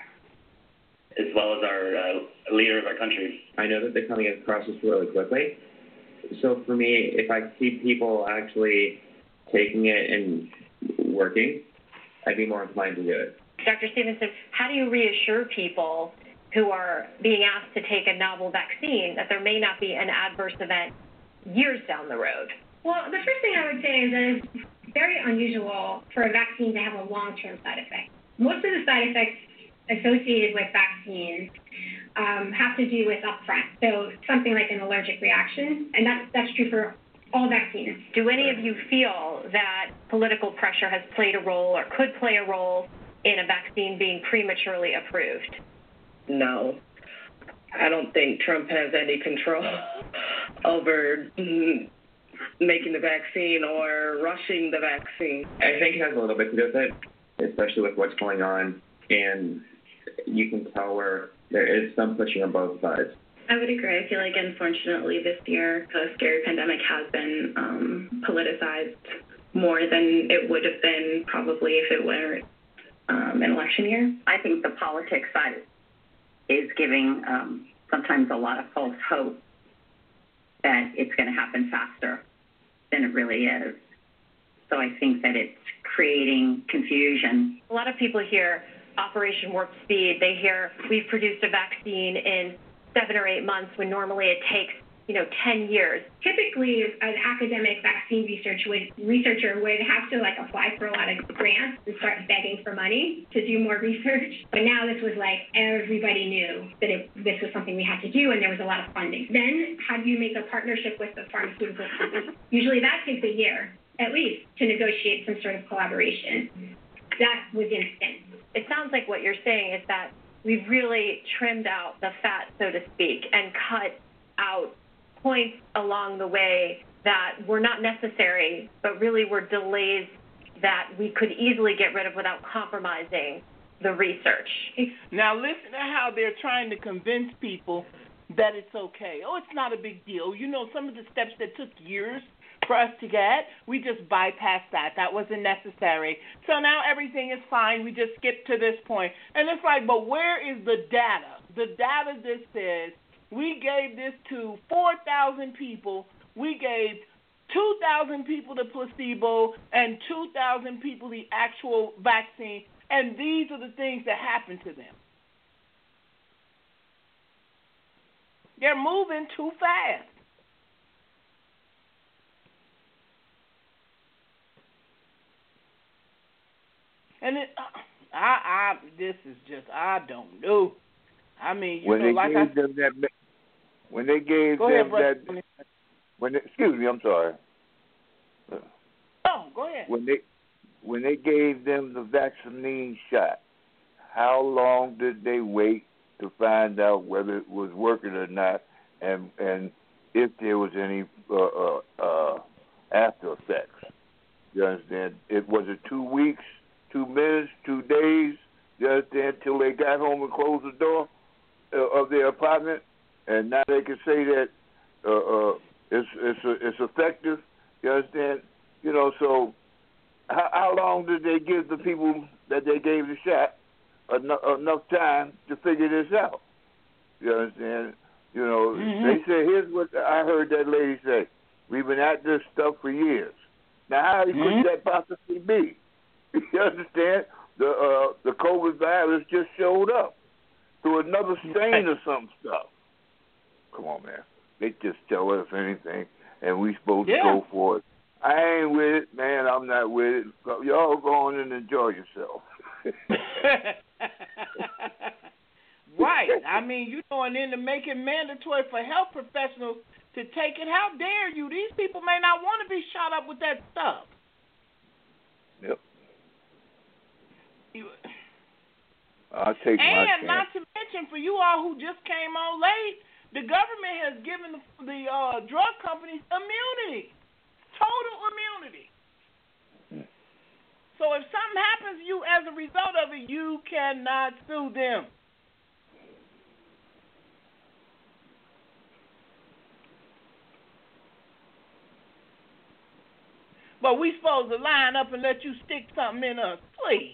as well as our leader of our country. I know that they're coming across this really quickly. So for me, if I see people actually taking it and working, I'd be more inclined to do it. Dr. Stevenson, how do you reassure people who are being asked to take a novel vaccine that there may not be an adverse event years down the road? Well, the first thing I would say is that it's very unusual for a vaccine to have a long-term side effect. Most of the side effects associated with vaccines have to do with upfront, so something like an allergic reaction, and that's true for all vaccines. Do any of you feel that political pressure has played a role or could play a role in a vaccine being prematurely approved? No. I don't think Trump has any control over making the vaccine or rushing the vaccine. I think it has a little bit to do with it, especially with what's going on, and you can tell where there is some pushing on both sides. I would agree. I feel like, unfortunately, this year, the scary pandemic has been politicized more than it would have been probably if it were an election year. I think the politics side is giving sometimes a lot of false hope that it's going to happen faster than it really is. So I think that it's creating confusion. A lot of people hear Operation Warp Speed. They hear we've produced a vaccine in 7 or 8 months when normally it takes 10 years. Typically, an academic vaccine researcher would have to apply for a lot of grants and start begging for money to do more research. But now this was everybody knew that this was something we had to do, and there was a lot of funding. Then how do you make a partnership with the pharmaceutical company? Usually that takes a year, at least, to negotiate some sort of collaboration. That was instant. It sounds like what you're saying is that we've really trimmed out the fat, so to speak, and cut out points along the way that were not necessary, but really were delays that we could easily get rid of without compromising the research. Now listen to how they're trying to convince people that it's okay. Oh, it's not a big deal. Some of the steps that took years for us to get, we just bypassed that. That wasn't necessary. So now everything is fine. We just skipped to this point. And it's but where is the data? The data that says we gave this to 4,000 people. We gave 2,000 people the placebo, and 2,000 people the actual vaccine, and these are the things that happen to them. They're moving too fast. And this is just, I don't know. I mean, when they gave them that, excuse me, I'm sorry. Oh, go ahead. When they gave them the vaccine shot, how long did they wait to find out whether it was working or not, and if there was any after effects? You understand? Was it 2 weeks, 2 minutes, 2 days? You understand? Till they got home and closed the door of their apartment, and now they can say that it's effective. You understand? You know, so how long did they give the people that they gave the shot enough time to figure this out? You understand? You know, They say, here's what I heard that lady say. We've been at this stuff for years. Now, how could that possibly be? You understand? The COVID virus just showed up through another strain or some stuff. Come on, man. They just tell us anything, and we supposed to go for it. I ain't with it, man. I'm not with it. Y'all go on and enjoy yourself. Right. I mean, you going in to make it mandatory for health professionals to take it. How dare you? These people may not want to be shot up with that stuff. Yep. I'll take my chance. And not to mention, for you all who just came on late, the government has given the drug companies immunity, total immunity. So if something happens to you as a result of it, you cannot sue them. But we supposed to line up and let you stick something in us, please.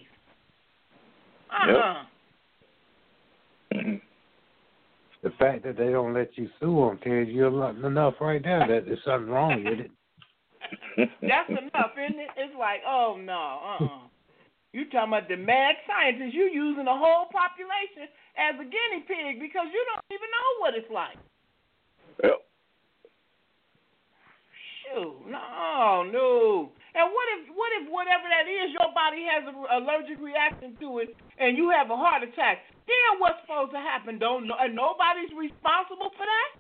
Yep. The fact that they don't let you sue them tells you enough right there that there's something wrong with it. That's enough, isn't it? It's like, oh, no, You talking about the mad scientists. You using the whole population as a guinea pig because you don't even know what it's like. Yep. Shoot, no. And what if whatever that is, your body has an allergic reaction to it, and you have a heart attack? Then what's supposed to happen? Nobody's responsible for that?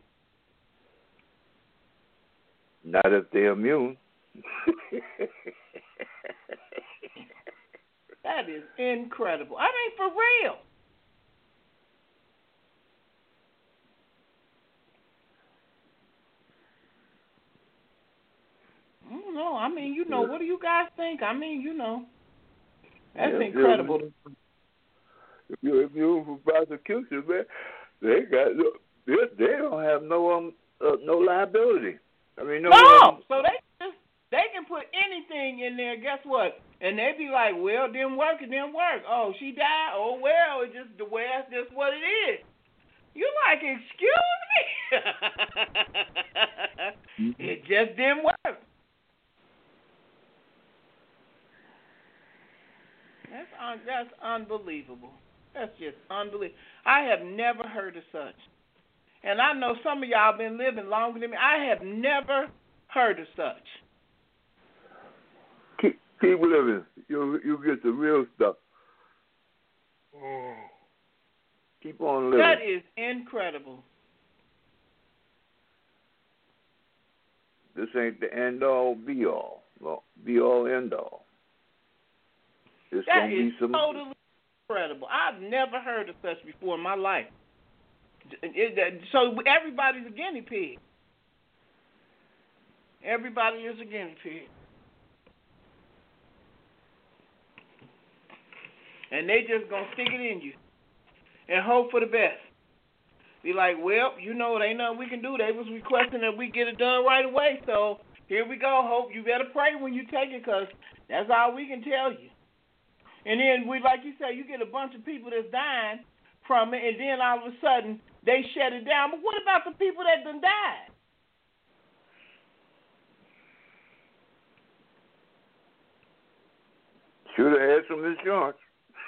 Not if they're immune. That is incredible. I mean, for real. No, I mean, what do you guys think? I mean, that's incredible. If you're immune from prosecution, man, they don't have no liability. I mean, so they can put anything in there. Guess what? And they be like, well, it didn't work. Oh, she died. Oh, well, it's just the way that's just what it is. You like, excuse me? It just didn't work. That's unbelievable. That's just unbelievable. I have never heard of such. And I know some of y'all been living longer than me. I have never heard of such. Keep living. You'll get the real stuff. Keep on living. That is incredible. This ain't the end all, be all. Well, be all, end all. That is totally incredible. I've never heard of such before in my life. So everybody's a guinea pig. Everybody is a guinea pig. And they just going to stick it in you and hope for the best. Be like, well, it ain't nothing we can do. They was requesting that we get it done right away. So here we go. Hope you better pray when you take it because that's all we can tell you. And then, like you said, you get a bunch of people that's dying from it, and then all of a sudden, they shut it down. But what about the people that done died? Should have had some insurance.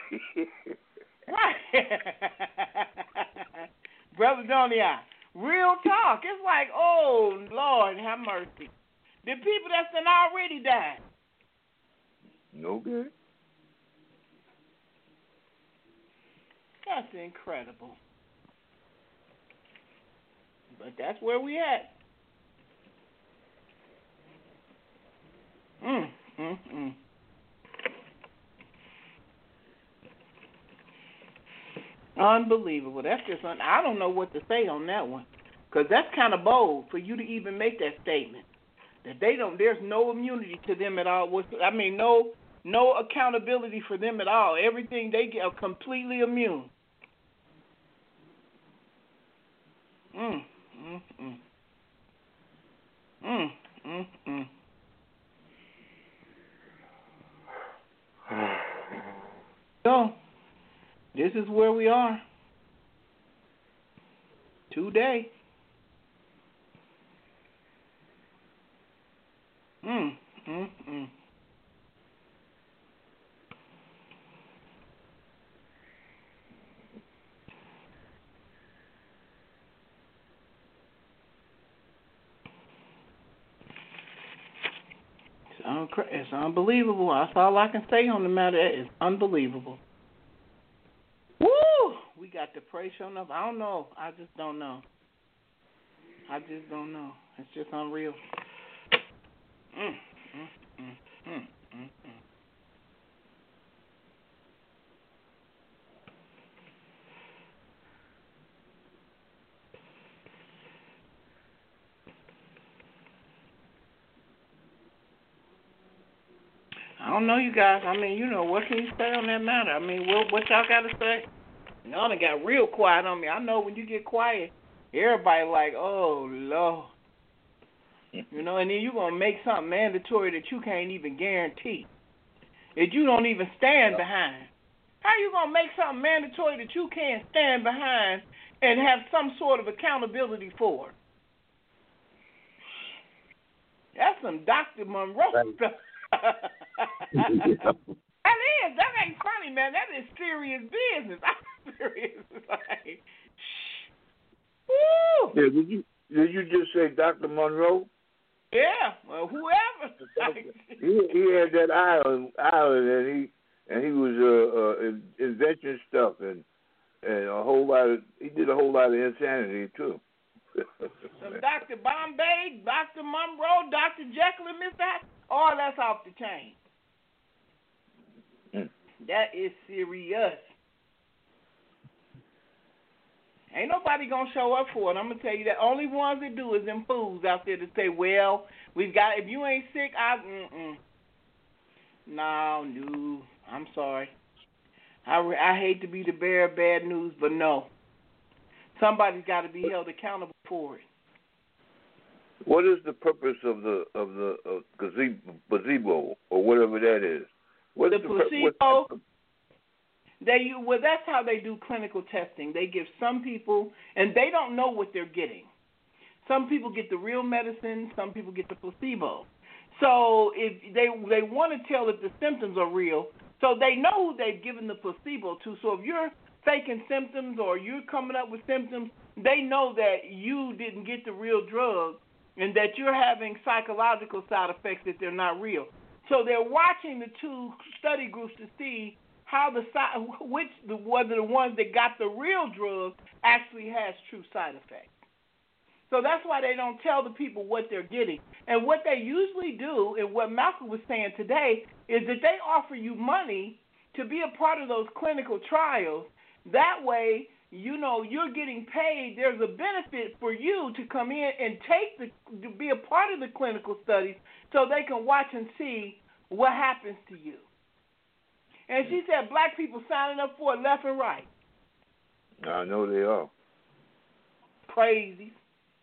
Right. Brother Donia, real talk. It's like, oh, Lord, have mercy. The people that's done already died. No good. That's incredible. But that's where we at. Unbelievable. That's just, I don't know what to say on that one. Because that's kind of bold for you to even make that statement. That there's no immunity to them at all. I mean, no accountability for them at all. Everything they get are completely immune. So, this is where we are today. It's unbelievable. That's all I can say on the matter. It's unbelievable. Woo! We got the praise showing up. I don't know. I just don't know. It's just unreal. I don't know, you guys. I mean, what can you say on that matter? I mean, what y'all got to say? Y'all done got real quiet on me. I know when you get quiet, everybody like, oh, Lord. And then you're going to make something mandatory that you can't even guarantee, that you don't even stand behind. How you going to make something mandatory that you can't stand behind and have some sort of accountability for? That's some Dr. Monroe stuff. That ain't funny, man. That is serious business. I'm serious. Like, woo. Yeah, did you just say Dr. Monroe? Yeah, well, whoever. he had that island, and he was inventing stuff and a whole lot of. He did a whole lot of insanity too. Some Dr. Bombay, Dr. Monroe, Dr. Jekyll and Mr. Hyde, all that's off the chain. That is serious. Ain't nobody gonna show up for it. I'm gonna tell you that. Only ones that do is them fools out there that say, "Well, we've got. If you ain't sick, No, I'm sorry. I hate to be the bearer of bad news, but no. Somebody's got to be held accountable for it. What is the purpose of the gazebo or whatever that is? What's the placebo? That's how they do clinical testing. They give some people, and they don't know what they're getting. Some people get the real medicine. Some people get the placebo. So if they want to tell if the symptoms are real, so they know who they've given the placebo to. So if you're faking symptoms or you're coming up with symptoms, they know that you didn't get the real drug and that you're having psychological side effects that they're not real. So they're watching the two study groups to see how whether the ones that got the real drug actually has true side effects. So that's why they don't tell the people what they're getting. And what they usually do, and what Malcolm was saying today, is that they offer you money to be a part of those clinical trials. That way, you're getting paid. There's a benefit for you to come in and to be a part of the clinical studies so they can watch and see what happens to you. And she said black people signing up for it left and right. I know they are. Crazy.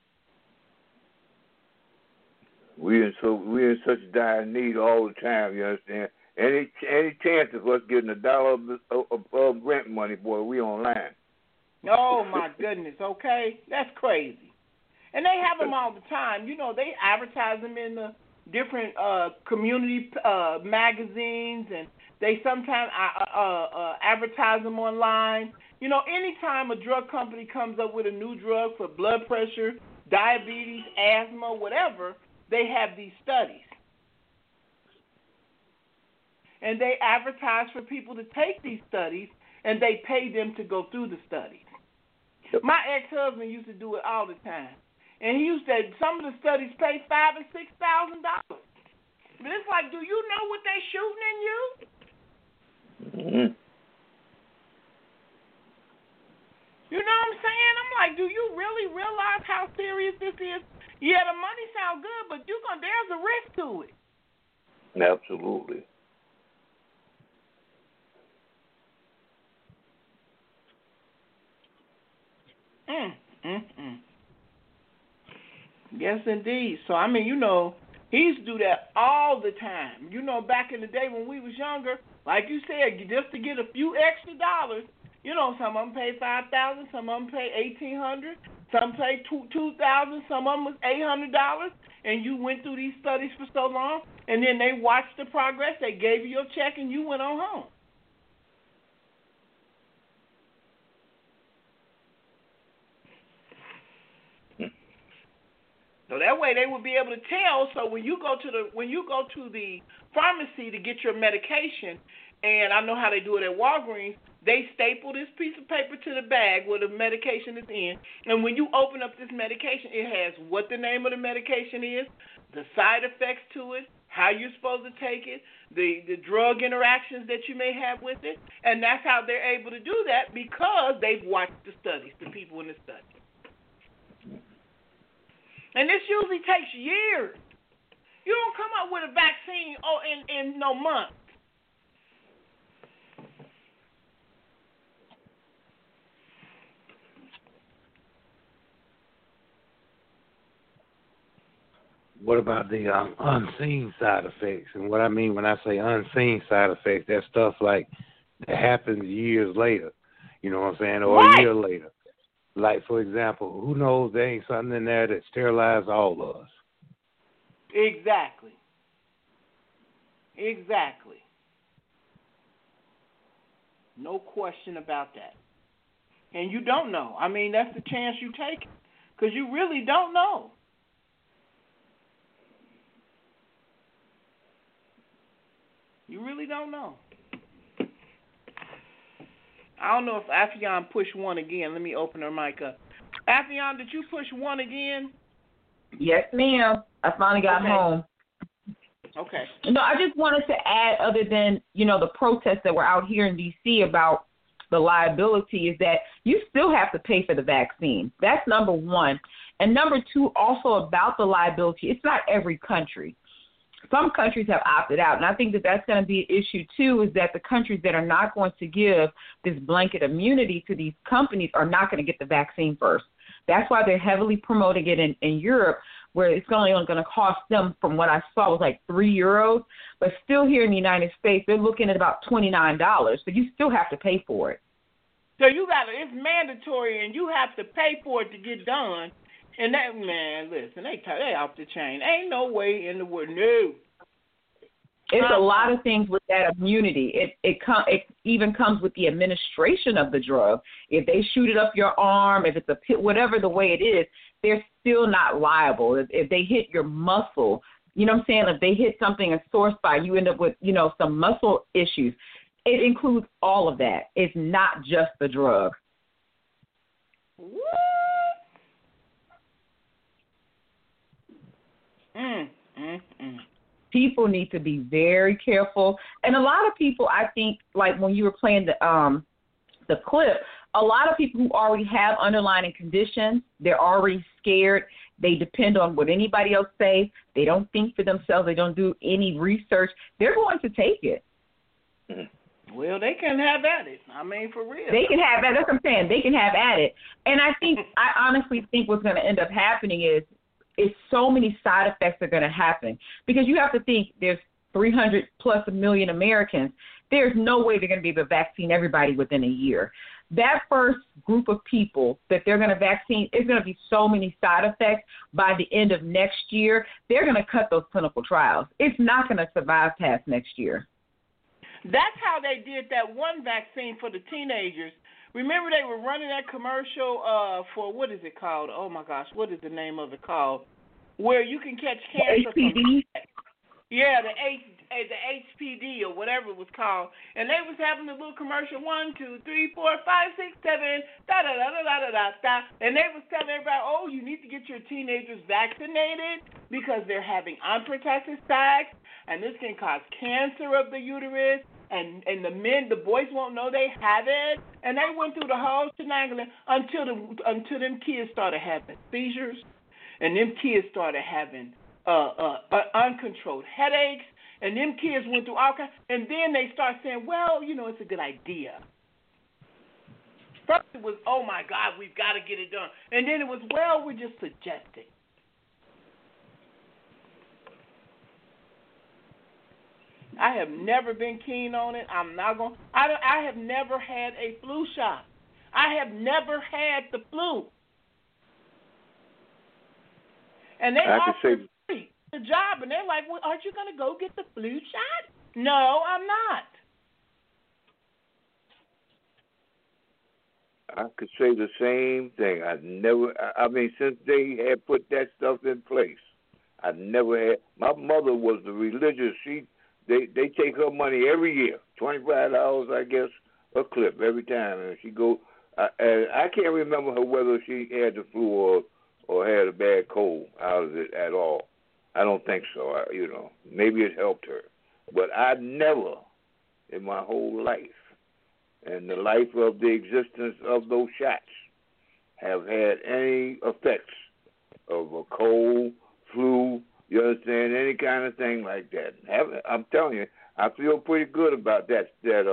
We're in such dire need all the time, you understand? Any chance of us getting $1 of grant money, boy, we online. Oh, my goodness, okay? That's crazy. And they have them all the time. They advertise them in the different community magazines, and they sometimes advertise them online. You know, anytime a drug company comes up with a new drug for blood pressure, diabetes, asthma, whatever, they have these studies. And they advertise for people to take these studies, and they pay them to go through the studies. My ex-husband used to do it all the time. And he used to, some of the studies pay $5,000 and $6,000. But it's like, do you know what they shooting in you? Mm-hmm. You know what I'm saying? I'm like, do you really realize how serious this is? Yeah, the money sounds good, but there's a risk to it. Absolutely. Yes, indeed. So, I mean, you know, he used to do that all the time. You know, back in the day when we was younger, like you said, just to get a few extra dollars, you know, some of them pay $5,000, some of them pay $1,800, some pay $2,000, some of them was $800, and you went through these studies for so long, and then they watched the progress, they gave you your check, and you went on home. So that way they would be able to tell. So when you go to the pharmacy to get your medication, and I know how they do it at Walgreens, they staple this piece of paper to the bag where the medication is in, and when you open up this medication, it has what the name of the medication is, the side effects to it, how you're supposed to take it, the drug interactions that you may have with it, and that's how they're able to do that because they've watched the studies, the people in the study. And this usually takes years. You don't come up with a vaccine in no month. What about the unseen side effects? And what I mean when I say unseen side effects, that's stuff like that happens years later. You know what I'm saying? Or a year later. Like, for example, who knows there ain't something in there that sterilizes all of us? Exactly. No question about that. And you don't know. I mean, that's the chance you take, because you really don't know. You really don't know. I don't know if Affion pushed one again. Let me open her mic up. Affion, did you push one again? Yes, ma'am. I finally got home. Okay. No, I just wanted to add, other than, you know, the protests that were out here in D.C. about the liability, is that you still have to pay for the vaccine. That's number one. And number two, also about the liability, it's not every country. Some countries have opted out, and I think that that's going to be an issue, too, is that the countries that are not going to give this blanket immunity to these companies are not going to get the vaccine first. That's why they're heavily promoting it in Europe, where it's only going to cost them, from what I saw, was like €3. But still here in the United States, they're looking at about $29, but you still have to pay for it. So it's mandatory, and you have to pay for it to get done. And that, man, listen, they off the chain. Ain't no way in the world, no. It's a lot of things with that immunity. It even comes with the administration of the drug. If they shoot it up your arm, if it's a pit, whatever the way it is, they're still not liable. If they hit your muscle, you know what I'm saying? If they hit something, a sore spot, you end up with, you know, some muscle issues. It includes all of that. It's not just the drug. What? People need to be very careful. And a lot of people, I think, like when you were playing the clip, a lot of people who already have underlying conditions, they're already scared. They depend on what anybody else says. They don't think for themselves. They don't do any research. They're going to take it. Well, they can have at it. I mean, for real. They can have at it. That's what I'm saying. They can have at it. And I honestly think what's going to end up happening is so many side effects are going to happen, because you have to think there's 300 plus million Americans, there's no way they're going to be able to vaccine everybody within a year. That first group of people that they're going to vaccine is going to be so many side effects by the end of next year. They're going to cut those clinical trials. It's not going to survive past next year. That's how they did that one vaccine for the teenagers. Remember they were running that commercial for, what is it called? Oh, my gosh, what is the name of it called? Where you can catch cancer from... Yeah, the HPD or whatever it was called, and they was having a little commercial 1, 2, 3, 4, 5, 6, 7, da da da da da da da, and they was telling everybody, oh, you need to get your teenagers vaccinated because they're having unprotected sex, and this can cause cancer of the uterus, and the boys won't know they have it, and they went through the whole shenanigans until them kids started having seizures, and them kids started having uncontrolled headaches, and them kids went through all kinds, and then they start saying, well, it's a good idea. First it was, oh my God, we've got to get it done. And then it was, well, we're just suggesting. I have never been keen on it. I have never had a flu shot. I have never had the flu. And they offered the job, and they're like, well, aren't you going to go get the flu shot? No, I'm not. I could say the same thing. Since they had put that stuff in place, I never had. My mother was the religious. They take her money every year, $25, I guess, a clip every time, and she go. I can't remember her whether she had the flu or had a bad cold out of it at all. I don't think so. Maybe it helped her. But I never in my whole life and the life of the existence of those shots have had any effects of a cold, flu, you understand, any kind of thing like that. I'm telling you, I feel pretty good about that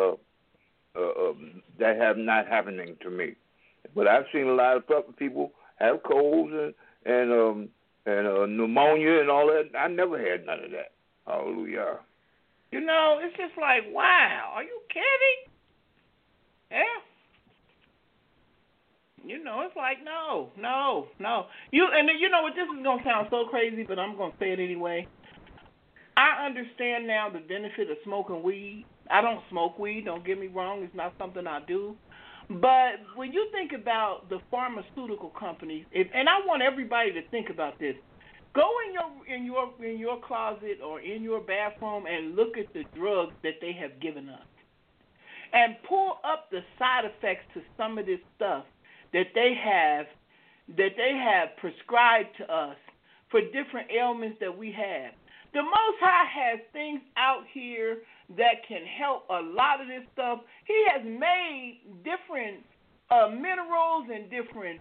have not happening to me. But I've seen a lot of people have colds and pneumonia and all that. I never had none of that. Hallelujah. It's just like, wow, are you kidding? Yeah. It's like, no. You know what, this is going to sound so crazy, but I'm going to say it anyway. I understand now the benefit of smoking weed. I don't smoke weed, don't get me wrong. It's not something I do. But when you think about the pharmaceutical companies, and I want everybody to think about this, go in your closet or in your bathroom and look at the drugs that they have given us, and pull up the side effects to some of this stuff that they have prescribed to us for different ailments that we have. The Most High has things out here that can help a lot of this stuff. He has made different minerals and different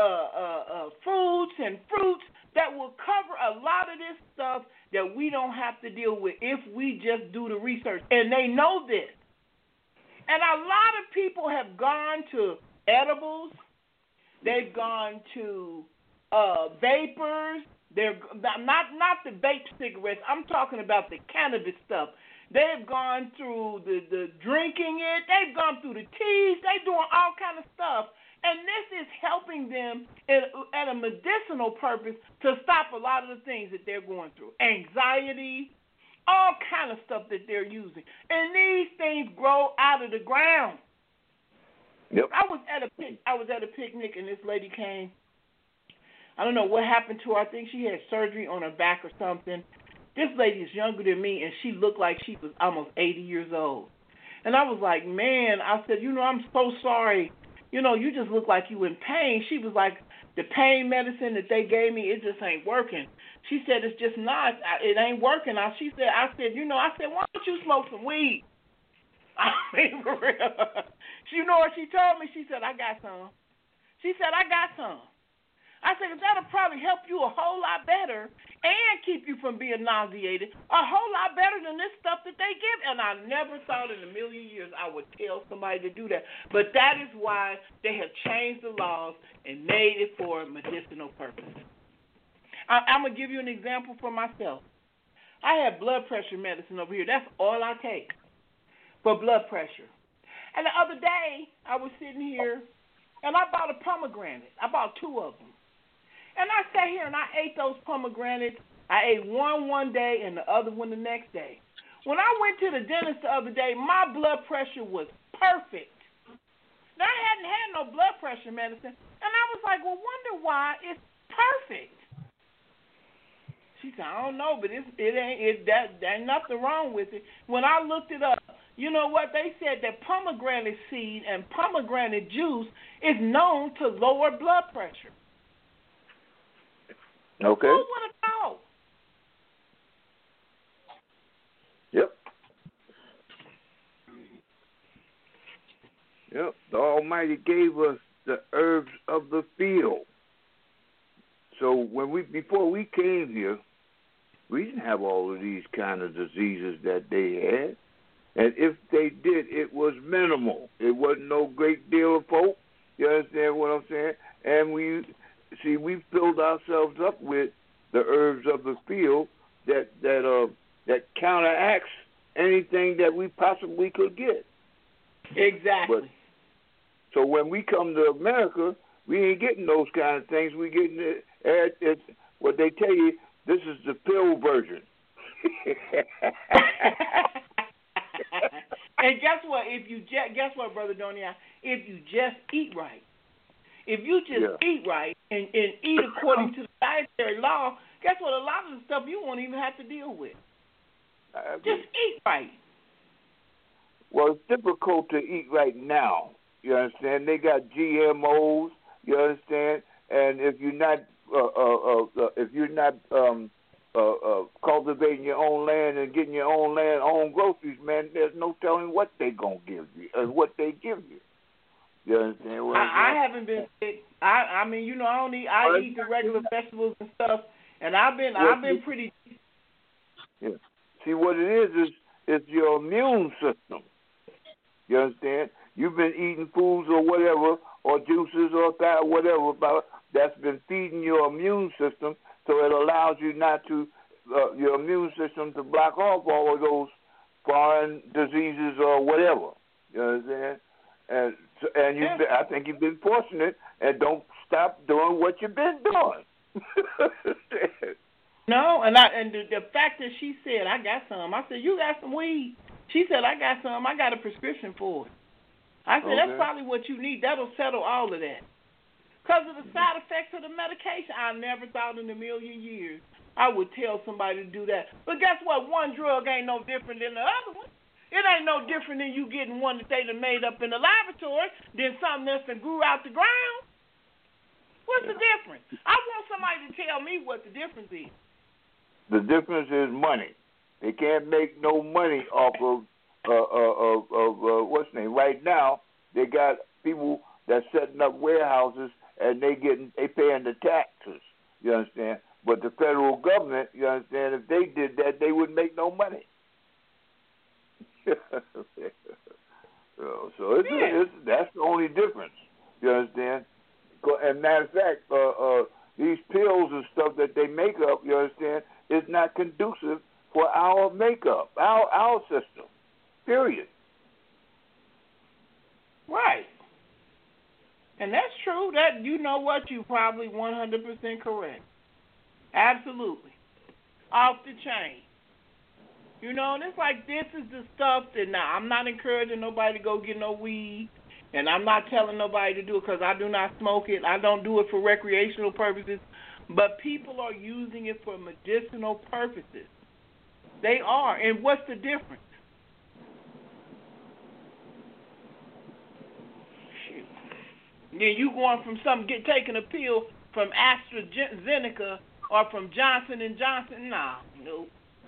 foods and fruits that will cover a lot of this stuff that we don't have to deal with if we just do the research. And they know this. And a lot of people have gone to edibles. They've gone to vapors. They're not the vape cigarettes. I'm talking about the cannabis stuff. They've gone through the drinking it. They've gone through the teas. They're doing all kind of stuff. And this is helping them at a medicinal purpose to stop a lot of the things that they're going through. Anxiety, all kind of stuff that they're using. And these things grow out of the ground. Yep. I was at a picnic, and this lady came. I don't know what happened to her. I think she had surgery on her back or something. This lady is younger than me, and she looked like she was almost 80 years old. And I was like, man, I said, I'm so sorry. You just look like you in pain. She was like, the pain medicine that they gave me, it just ain't working. She said, it's just not. It ain't working. I said, why don't you smoke some weed? I mean, for real. You know what she told me? She said, I got some. She said, I got some. I said, that'll probably help you a whole lot better and keep you from being nauseated a whole lot better than this stuff that they give. And I never thought in a million years I would tell somebody to do that. But that is why they have changed the laws and made it for medicinal purposes. I'm going to give you an example for myself. I have blood pressure medicine over here. That's all I take for blood pressure. And the other day, I was sitting here, and I bought a pomegranate. I bought 2 of them. And I sat here, and I ate those pomegranates. I ate one day and the other one the next day. When I went to the dentist the other day, my blood pressure was perfect. Now, I hadn't had no blood pressure medicine, and I was like, well, wonder why it's perfect. She said, I don't know, but there ain't nothing wrong with it. When I looked it up, you know what? They said that pomegranate seed and pomegranate juice is known to lower blood pressure. Okay. Who would have thought? Yep. Yep. The Almighty gave us the herbs of the field. So before we came here, we didn't have all of these kind of diseases that they had. And if they did, it was minimal. It wasn't no great deal of hope. You understand what I'm saying? And we filled ourselves up with the herbs of the field that counteracts anything that we possibly could get. Exactly. So when we come to America, we ain't getting those kind of things. We getting it. What they tell you, this is the pill version. And guess what? Guess what, Brother Donia? If you just eat right, if you just eat right and eat according to the dietary law, guess what? A lot of the stuff you won't even have to deal with. Just eat right. Well, it's difficult to eat right now. You understand? They got GMOs. You understand? And if you're not cultivating your own land and getting your own groceries, man, there's no telling what they gonna give you and what they give you. You understand what I haven't been sick. I mean, you know, I eat the regular vegetables and stuff, and I've been pretty. Yeah. See, what it is it's your immune system. You understand? You've been eating foods or whatever, or juices or that, whatever, that's been feeding your immune system, so it allows you not to, your immune system to block off all of those foreign diseases or whatever. You understand? And I think you've been fortunate, and don't stop doing what you've been doing. No, and the fact that she said, I got some. I said, you got some weed? She said, I got some. I got a prescription for it. I said, that's probably what you need. That'll settle all of that. Because of the side effects of the medication, I never thought in a million years I would tell somebody to do that. But guess what? One drug ain't no different than the other one. It ain't no different than you getting one that they done made up in the laboratory than something else that grew out the ground. What's the difference? I want somebody to tell me what the difference is. The difference is money. They can't make no money off of what's the name. Right now, they got people that's setting up warehouses and they paying the taxes. You understand? But the federal government, you understand, if they did that, they wouldn't make no money. So that's the only difference. You understand? And matter of fact, these pills and stuff that they make up, you understand, is not conducive for our makeup, our system. Period. Right. And that's true. That, you know what, you probably 100% correct. Absolutely. Off the chain. You know, and it's like, this is the stuff that, now, I'm not encouraging nobody to go get no weed, and I'm not telling nobody to do it because I do not smoke it. I don't do it for recreational purposes, but people are using it for medicinal purposes. They are. And what's the difference? Shoot. Then you going from taking a pill from AstraZeneca or from Johnson & Johnson? Nah, nope.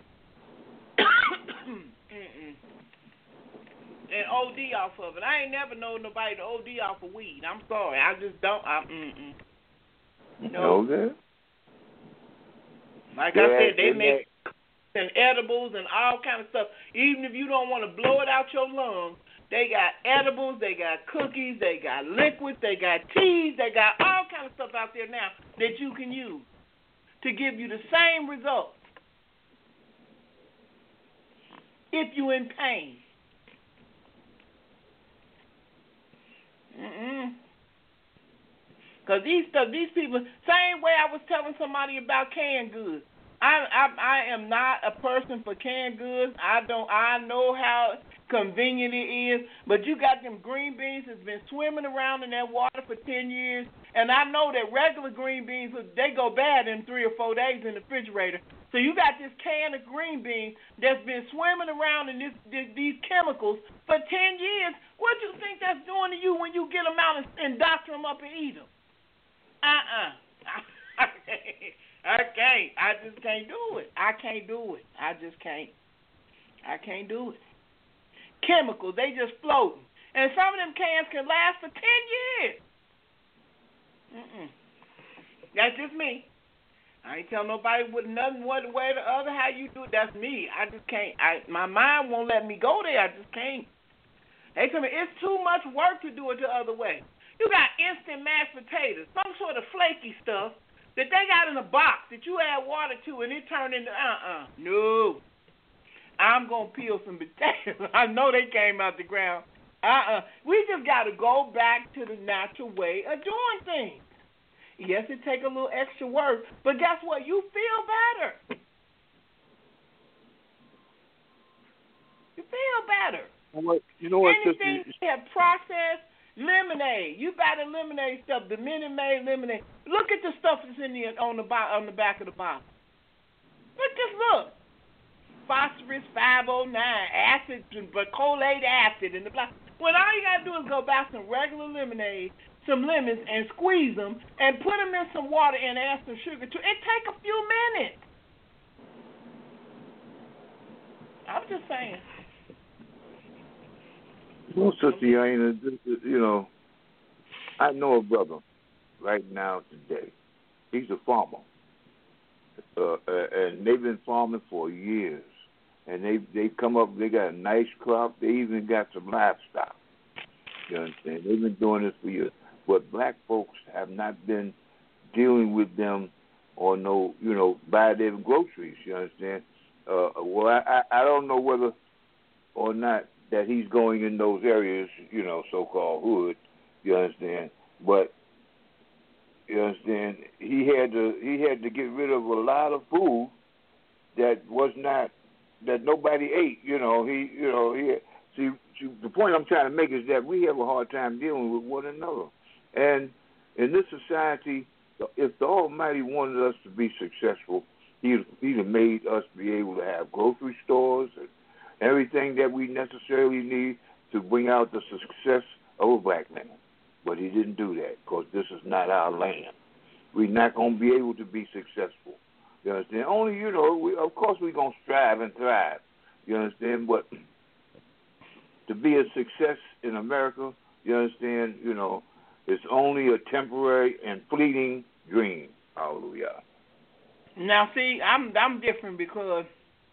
And OD off of it. I ain't never known nobody to OD off of weed. I'm sorry. I just don't. No. Okay. Like I said, they make and edibles and all kind of stuff. Even if you don't want to blow it out your lungs, they got edibles, they got cookies, they got liquids, they got teas, they got all kind of stuff out there now that you can use to give you the same results. if you're in pain. Because these people, same way I was telling somebody about canned goods. I am not a person for canned goods. I know how convenient it is, but you got them green beans that's been swimming around in that water for 10 years, and I know that regular green beans, they go bad in 3 or 4 days in the refrigerator. So you got this can of green beans that's been swimming around in these chemicals for 10 years. What do you think that's doing to you when you get them out and doctor them up and eat them? I can't. I just can't do it. I can't do it. I just can't. I can't do it. Chemicals, they just floating. And some of them cans can last for 10 years. That's just me. I ain't tell nobody with nothing one way or the other how you do it. That's me. I just can't. My mind won't let me go there. I just can't. They tell me it's too much work to do it the other way. You got instant mashed potatoes, some sort of flaky stuff that they got in a box that you add water to and it turned into No. I'm going to peel some potatoes. I know they came out the ground. We just got to go back to the natural way of doing things. Yes, it take a little extra work, but guess what? You feel better. You feel better. You know what? Anything they have processed, lemonade. You buy the lemonade stuff, the Minute Maid lemonade. Look at the stuff that's in the on the back of the bottle. Look. Phosphorus 509, acid, bacolic acid, and the blah. Well, all you gotta do is go buy some regular lemonade, some lemons, and squeeze them, and put them in some water and add some sugar to it. It take a few minutes. I'm just saying. Well, Sister Yaina, I know a brother right now today. He's a farmer, and they've been farming for years. And they come up, they got a nice crop. They even got some livestock. You understand? They've been doing this for years. But black folks have not been dealing with them or buy their groceries. You understand? I don't know whether or not that he's going in those areas, so-called hood. You understand? But you understand, he had to get rid of a lot of food that nobody ate. See, the point I'm trying to make is that we have a hard time dealing with one another. And in this society, if the Almighty wanted us to be successful, he'd have made us be able to have grocery stores and everything that we necessarily need to bring out the success of a black man. But he didn't do that because this is not our land. We're not going to be able to be successful. You understand? Only, of course we're going to strive and thrive. You understand? But to be a success in America, you understand, it's only a temporary and fleeting dream. Hallelujah. Now, see, I'm different because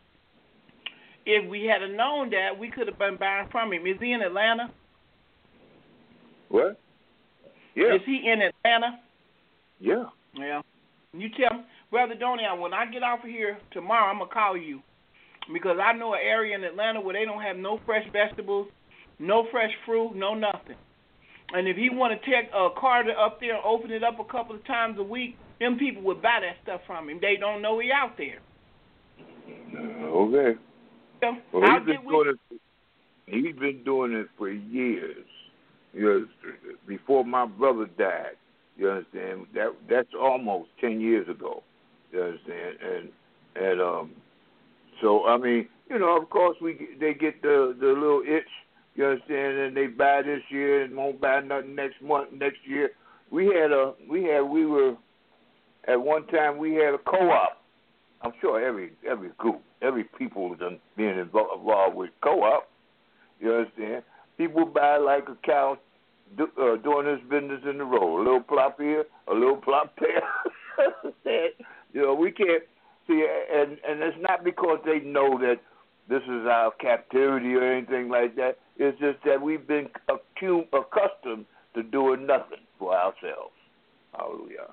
if we had known that, we could have been buying from him. Is he in Atlanta? What? Yeah. Is he in Atlanta? Yeah. Yeah. You tell me, Brother Donian, when I get off of here tomorrow, I'm going to call you because I know an area in Atlanta where they don't have no fresh vegetables, no fresh fruit, no nothing. And if he want to take a car up there and open it up a couple of times a week, them people would buy that stuff from him. They don't know he out there. Okay. So, well, he's been doing it for years. Before my brother died, you understand? That's almost 10 years ago. You understand? And so I mean, of course they get the little itch. You understand? And they buy this year and won't buy nothing next year. We were at one time we had a co-op. I'm sure every group, every people done being involved with co-op. You understand? People buy like a cow doing this business in the road. A little plop here, a little plop there. We can't see, and it's not because they know that this is our captivity or anything like that. It's just that we've been accustomed to doing nothing for ourselves. Hallelujah.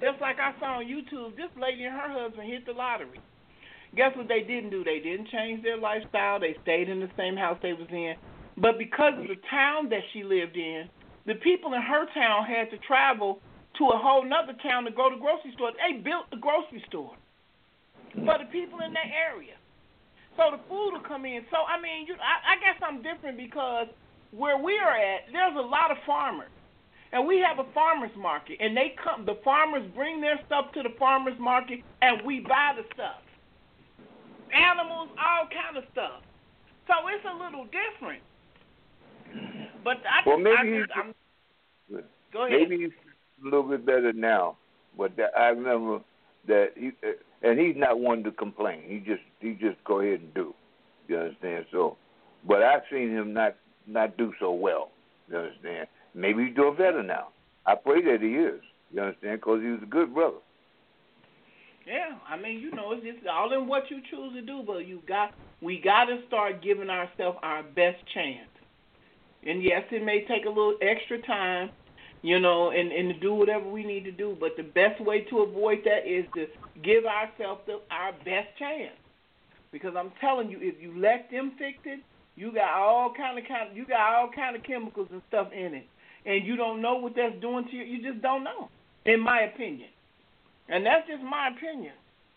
Just like I saw on YouTube, this lady and her husband hit the lottery. Guess what they didn't do? They didn't change their lifestyle. They stayed in the same house they was in. But because of the town that she lived in, the people in her town had to travel to a whole nother town to go to the grocery store. They built a grocery store for the people in that area. So the food will come in. So, I mean, I guess I'm different because where we are at, there's a lot of farmers. And we have a farmer's market. And the farmers bring their stuff to the farmer's market, and we buy the stuff. Animals, all kind of stuff. So it's a little different. But go ahead. Maybe he's a little bit better now. But I remember that and he's not one to complain. He just go ahead and do. You understand? So, but I've seen him not do so well. You understand? Maybe he's doing better now. I pray that he is. You understand? Because he was a good brother. Yeah, I mean, it's just all in what you choose to do. But we got to start giving ourselves our best chance. And yes, it may take a little extra time, and to do whatever we need to do. But the best way to avoid that is to give ourselves our best chance. Because I'm telling you, if you let them fix it, you got all kind of chemicals and stuff in it, and you don't know what that's doing to you. You just don't know, in my opinion. And that's just my opinion.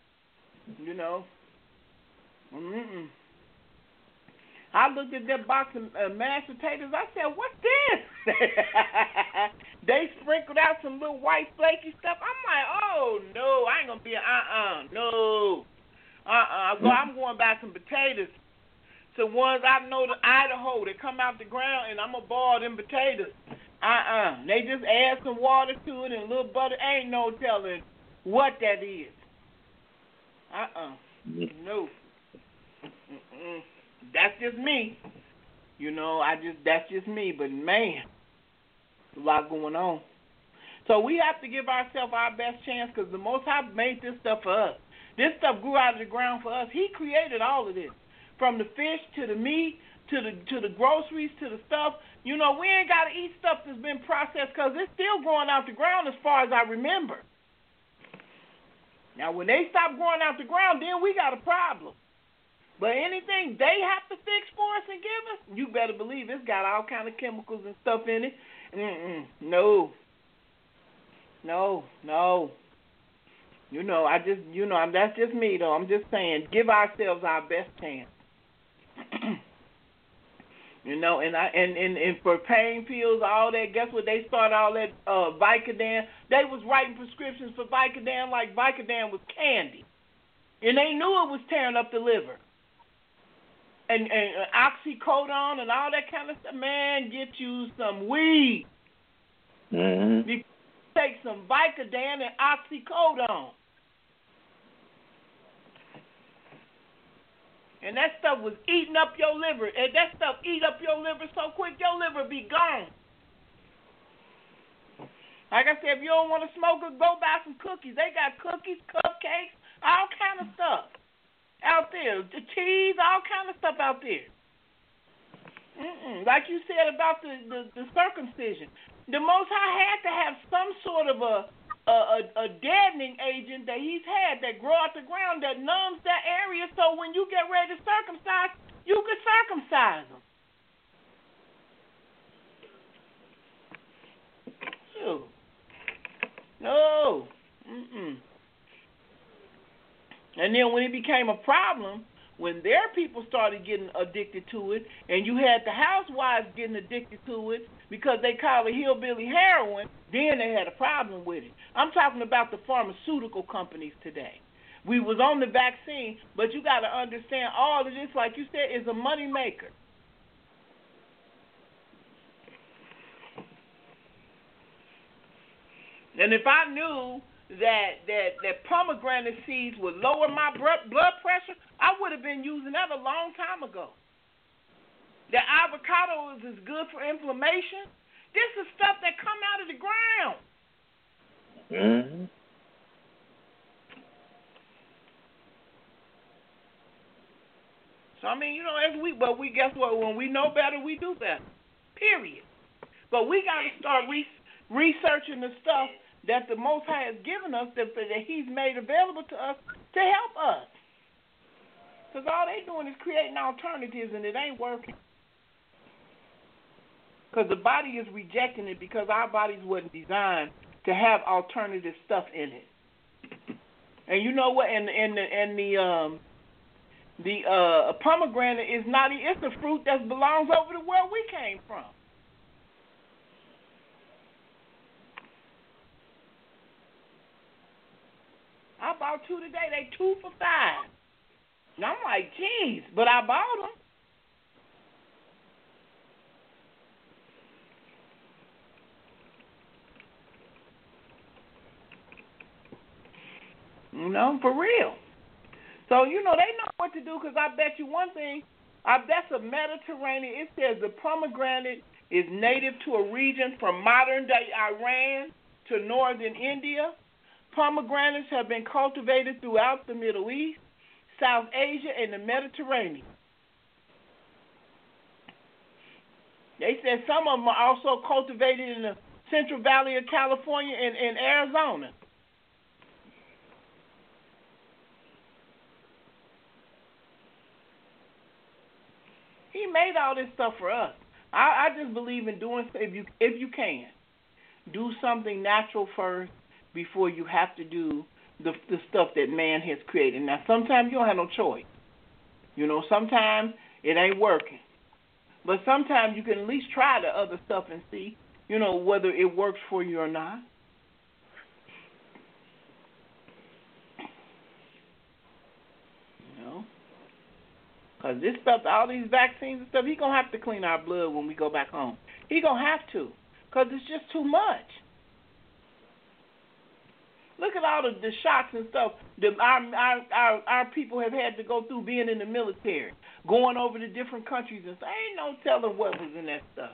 I looked at that box of mashed potatoes. I said, "What's this?" They sprinkled out some little white flaky stuff. I'm like, "Oh no, I ain't gonna be no, I'm going to buy some potatoes. So ones I know, the Idaho, they come out the ground, and I'm gonna boil them potatoes. They just add some water to it and a little butter. Ain't no telling what that is. No. That's just me. That's just me. But man, a lot going on. So we have to give ourselves our best chance because the Most High made this stuff for us. This stuff grew out of the ground for us. He created all of this, from the fish to the meat to the groceries to the stuff. We ain't got to eat stuff that's been processed because it's still growing out the ground as far as I remember. Now, when they stop growing out the ground, then we got a problem. But anything they have to fix for us and give us, you better believe it's got all kind of chemicals and stuff in it. No. That's just me, though. I'm just saying, give ourselves our best chance. And for pain pills, all that, guess what? They started all that Vicodin. They was writing prescriptions for Vicodin like Vicodin was candy. And they knew it was tearing up the liver. And oxycodone and all that kind of stuff. Man, get you some weed. Mm-hmm. You take some Vicodin and oxycodone. And that stuff was eating up your liver. And that stuff eat up your liver so quick, your liver be gone. Like I said, if you don't want to smoke it, go buy some cookies. They got cookies, cupcakes, all kind of stuff out there. The cheese, all kind of stuff out there. Like you said about the circumcision. The Most High had to have some sort of a deadening agent that he's had that grow out the ground that numbs that area so when you get ready to circumcise, you can circumcise them. Ew. No. And then when it became a problem, when their people started getting addicted to it, and you had the housewives getting addicted to it because they call it hillbilly heroin, then they had a problem with it. I'm talking about the pharmaceutical companies today. We was on the vaccine, but you got to understand all of this, like you said, is a money maker. And if I knew that pomegranate seeds would lower my blood pressure, I would have been using that a long time ago. The avocado is good for inflammation. This is stuff that come out of the ground. Mm-hmm. So I mean, but we guess what? When we know better, we do better. Period. But we got to start researching the stuff that the Most High has given us, that He's made available to us to help us. Because all they doing is creating alternatives, and it ain't working. Because the body is rejecting it because our bodies wasn't designed to have alternative stuff in it. And you know what? And the pomegranate is not. It's a fruit that belongs over to where we came from. I bought 2 today. They 2 for $5. And I'm like, geez, but I bought them. You know, for real. So, you know, they know what to do because I bet you one thing. That's a Mediterranean. It says the pomegranate is native to a region from modern-day Iran to northern India. Pomegranates have been cultivated throughout the Middle East, South Asia, and the Mediterranean. They said some of them are also cultivated in the Central Valley of California and Arizona. He made all this stuff for us. I just believe in doing, if you can, do something natural first before you have to do the stuff that man has created. Now, sometimes you don't have no choice. You know, sometimes it ain't working. But sometimes you can at least try the other stuff and see, you know, whether it works for you or not. You know? Because this stuff, all these vaccines and stuff, he's going to have to clean our blood when we go back home. He's going to have to, because it's just too much. Look at all the shots and stuff that our people have had to go through being in the military, going over to different countries and stuff. Ain't no telling what was in that stuff.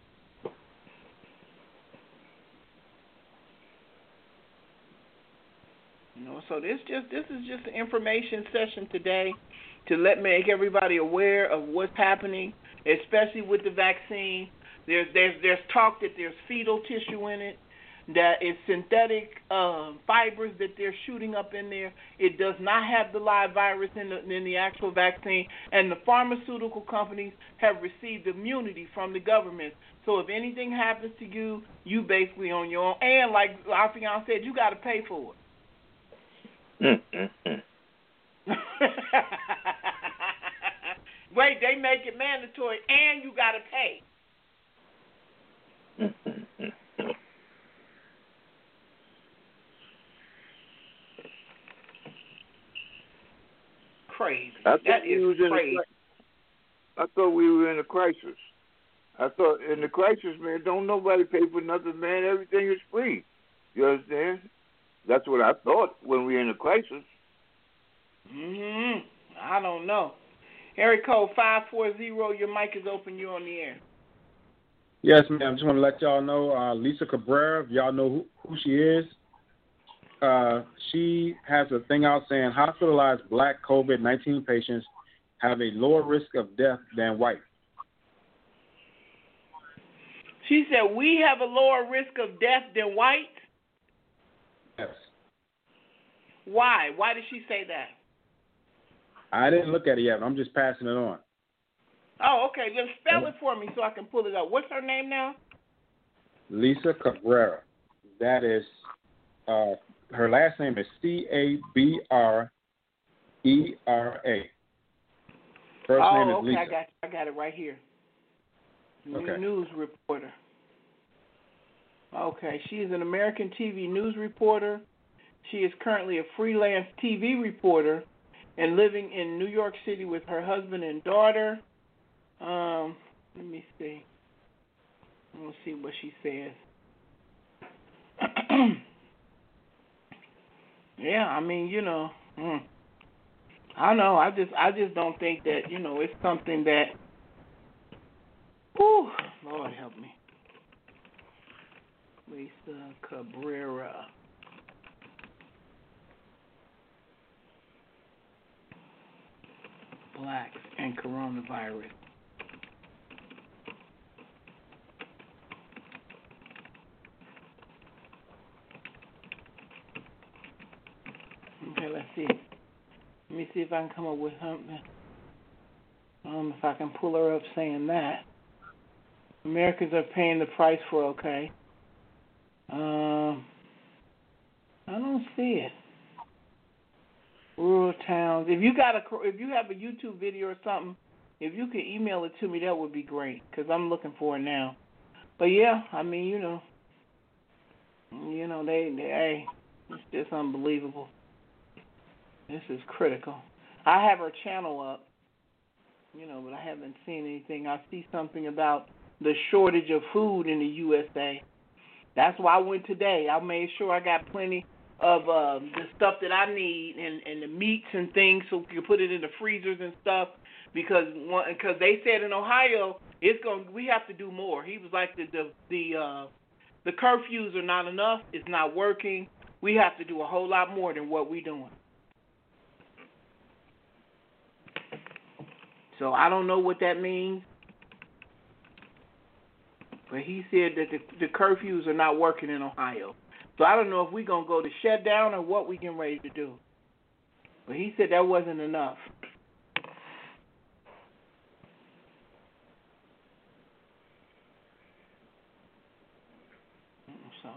You know, so this is just an information session today to make everybody aware of what's happening, especially with the vaccine. There's talk that there's fetal tissue in it, that it's synthetic fibers that they're shooting up in there. It does not have the live virus in the actual vaccine, and the pharmaceutical companies have received immunity from the government. So if anything happens to you, you basically on your own. And like our fiance said, you got to pay for it. Wait, they make it mandatory, and you got to pay. Crazy. That is crazy. I thought we were in a crisis. I thought in the crisis, man, don't nobody pay for nothing, man. Everything is free. You understand? That's what I thought when we were in a crisis. I don't know. Area code 540, your mic is open. You're on the air. Yes, ma'am. Just want to let y'all know, Lisa Cabrera, if y'all know who she is, she has a thing out saying hospitalized black COVID-19 patients have a lower risk of death than white. She said we have a lower risk of death than white? Yes. Why? Why did she say that? I didn't look at it yet. I'm just passing it on. Oh, okay. Then spell it for me so I can pull it up. What's her name now? Lisa Cabrera. That is, her last name is Cabrera. First name is Lisa. Okay, I got it right here. Okay. News reporter. Okay, she is an American TV news reporter. She is currently a freelance TV reporter and living in New York City with her husband and daughter. Let me see. Let's see what she says. Yeah, I mean, you know, I don't know. I just don't think that, you know, it's something that. Whew, Lord help me. Lisa Cabrera. Blacks and coronavirus. Okay, let's see. Let me see if I can come up with something. If I can pull her up saying that. Americans are paying the price for okay. I don't see it. Rural towns. If you have a YouTube video or something, if you can email it to me, that would be great because I'm looking for it now. But yeah, I mean, they it's just unbelievable. This is critical. I have her channel up, but I haven't seen anything. I see something about the shortage of food in the USA. That's why I went today. I made sure I got plenty of the stuff that I need and the meats and things so we can put it in the freezers and stuff because they said in Ohio we have to do more. He was like the curfews are not enough. It's not working. We have to do a whole lot more than what we're doing. So I don't know what that means. But he said that the curfews are not working in Ohio. So I don't know if we're going to go to shutdown or what we getting ready to do. But he said that wasn't enough. So,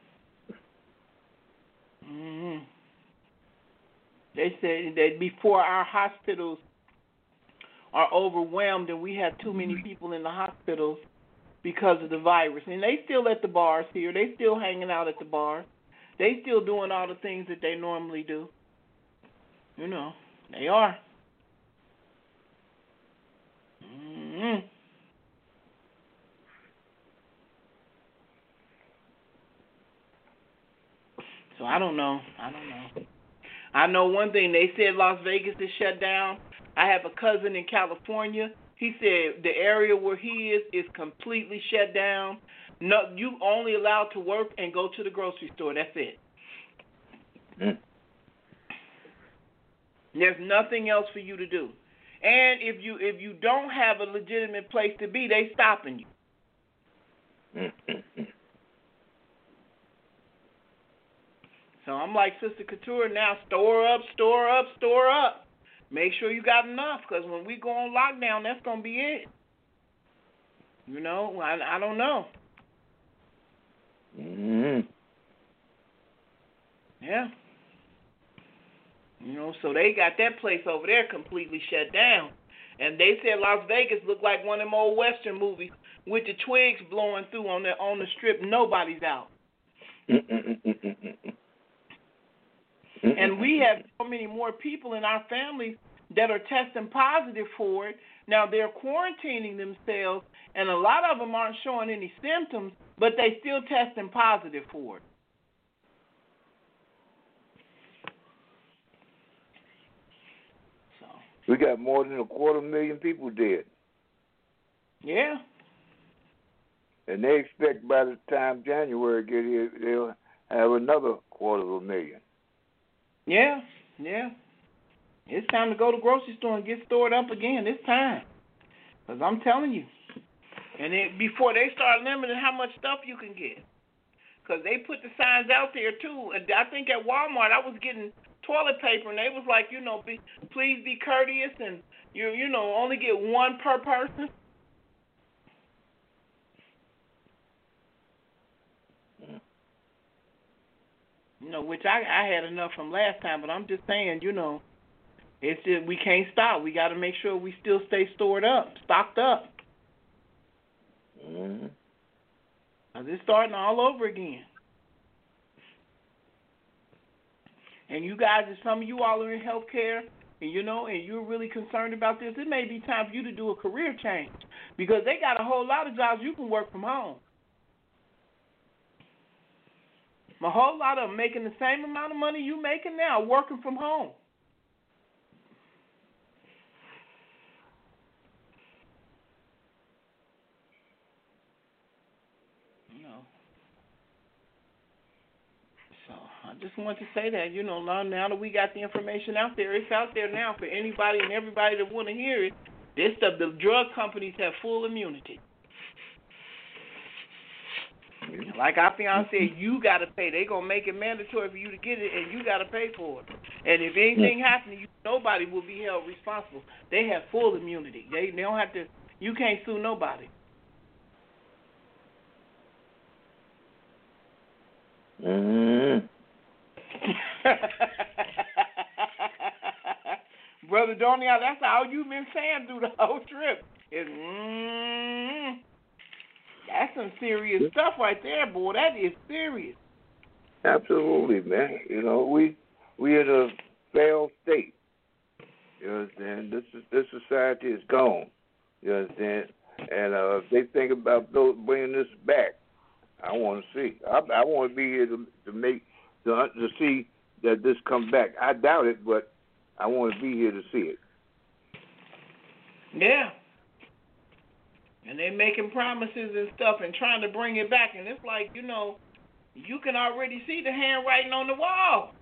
they said that before our hospitals are overwhelmed and we have too many people in the hospitals because of the virus. And they still at the bars here. They still hanging out at the bars. They still doing all the things that they normally do. They are. So I don't know. I know one thing. They said Las Vegas is shut down. I have a cousin in California. He said the area where he is completely shut down. No, you only allowed to work and go to the grocery store. That's it. There's nothing else for you to do. And if you don't have a legitimate place to be, they stopping you. So I'm like Sister Couture now, store up. Make sure you got enough, because when we go on lockdown, that's going to be it. I don't know. Yeah. So they got that place over there completely shut down. And they said Las Vegas looked like one of them old Western movies with the twigs blowing through on the strip. Nobody's out. And we have so many more people in our families that are testing positive for it. Now, they're quarantining themselves, and a lot of them aren't showing any symptoms, but they still testing positive for it. So we got more than 250,000 people dead. Yeah. And they expect by the time January get here, they'll have another 250,000. Yeah. It's time to go to the grocery store and get stored up again. It's time. Because I'm telling you. And before they start limiting how much stuff you can get. Because they put the signs out there, too. And I think at Walmart, I was getting toilet paper, and they was like, please be courteous, and, only get one per person. Which I had enough from last time, but I'm just saying, it's just we can't stop. We got to make sure we still stay stocked up. It's starting all over again. And you guys, if some of you all are in healthcare, and and you're really concerned about this, it may be time for you to do a career change, because they got a whole lot of jobs you can work from home. A whole lot of them making the same amount of money you making now, working from home. So I just want to say that, now that we got the information out there, it's out there now for anybody and everybody that want to hear it. This stuff, the drug companies have full immunity. Like our fiance said, you got to pay. They're going to make it mandatory for you to get it, and you got to pay for it. And if anything happens to you, nobody will be held responsible. They have full immunity. They don't have to. You can't sue nobody. Brother Donia, that's all you've been saying through the whole trip. Is that's some serious stuff right there, boy. That is serious. Absolutely, man. You know, we in a failed state. You understand? This society is gone. You understand? And if they think about bringing this back, I want to see. I want to be here to see that this comes back. I doubt it, but I want to be here to see it. Yeah. And they making promises and stuff and trying to bring it back, and it's like, you know, you can already see the handwriting on the wall.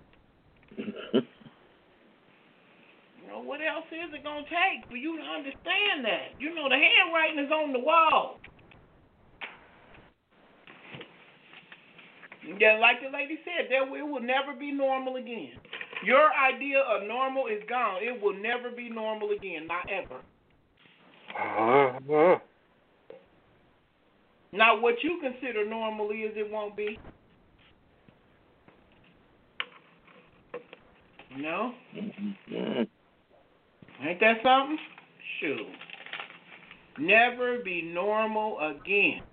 You know, what else is it going to take for you to understand that? You know, the handwriting is on the wall. Yeah, like the lady said, it will never be normal again. Your idea of normal is gone. It will never be normal again, not ever. Now, what you consider normal is it won't be. No? Ain't that something? Shoot. Never be normal again.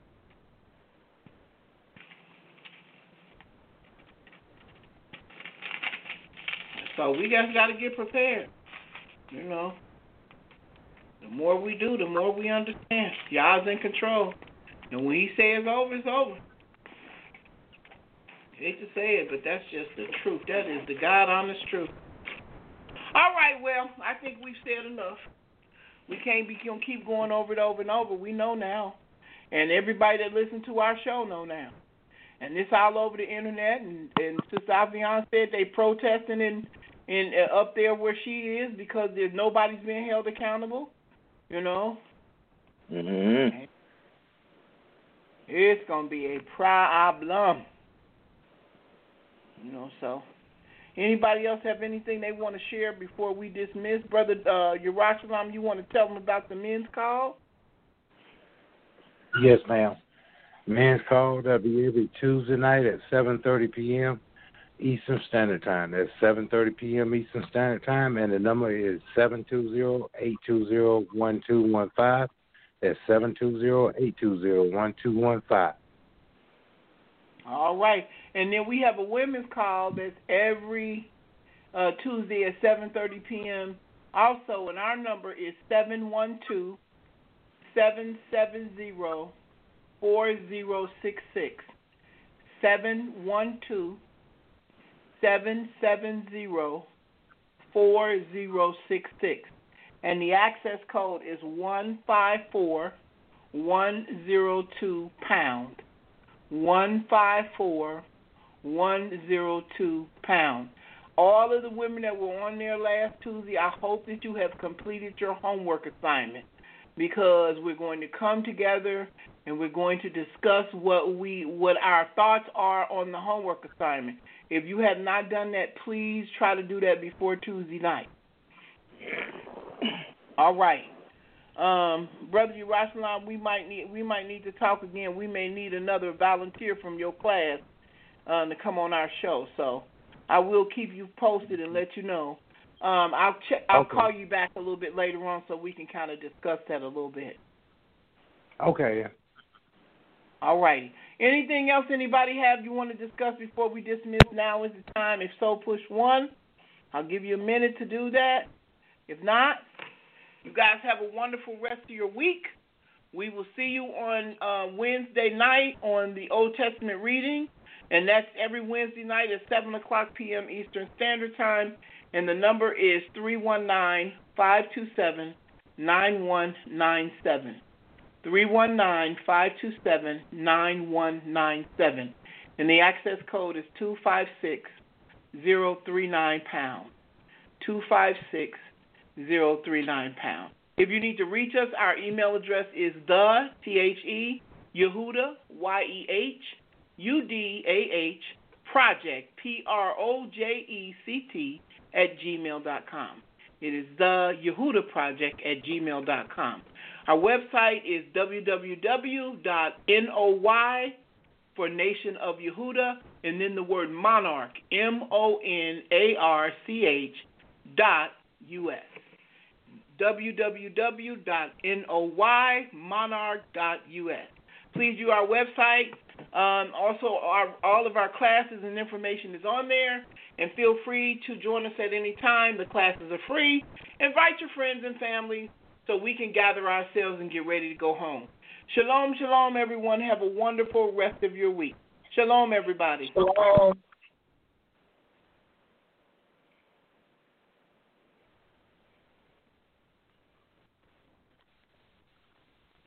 So we just got to get prepared. You know, the more we do, the more we understand. Y'all's in control. And when he says it's over, it's over. I hate to say it, but that's just the truth. That is the God-honest truth. All right, well, I think we've said enough. We can't keep going over it over and over. We know now. And everybody that listens to our show know now. And it's all over the internet. And Sister Avian said they protesting in up there where she is because nobody's being held accountable. You know? Mm-hmm. It's going to be a problem. You know, so anybody else have anything they want to share before we dismiss? Brother Yerushalayim, you want to tell them about the men's call? Yes, ma'am. Men's call, that'll be every Tuesday night at 7:30 p.m. Eastern Standard Time. That's 7:30 p.m. Eastern Standard Time, and the number is 720-820-1215. That's 720-820-1215. All right. And then we have a women's call that's every Tuesday at 7:30 p.m. Also, and our number is 712-770-4066. 712-770-4066. And the access code is 154102 pound. 154102 pound. All of the women that were on there last Tuesday, I hope that you have completed your homework assignment, because we're going to come together and we're going to discuss what our thoughts are on the homework assignment. If you have not done that, please try to do that before Tuesday night. All right. Brother Yerushalayim, we might need to talk again. We may need another volunteer from your class to come on our show. So I will keep you posted and let you know. I'll call you back a little bit later on so we can kind of discuss that a little bit. Okay. All righty. Anything else anybody have you want to discuss before we dismiss? Now is the time. If so, push 1. I'll give you a minute to do that. If not, you guys have a wonderful rest of your week. We will see you on Wednesday night on the Old Testament reading, and that's every Wednesday night at 7 o'clock p.m. Eastern Standard Time, and the number is 319-527-9197. 319-527-9197. And the access code is 256-039 pound. 256-039 pound. If you need to reach us, our email address is Yehuda, Yehudah, Project, PROJECT, @gmail.com. It is the Yehuda Project @gmail.com. Our website is www.NOY for Nation of Yehuda, and then the word monarch, MONARCH.US. www.noymonarch.us. Please view our website. Also, all of our classes and information is on there. And feel free to join us at any time. The classes are free. Invite your friends and family so we can gather ourselves and get ready to go home. Shalom, shalom, everyone. Have a wonderful rest of your week. Shalom, everybody. Shalom.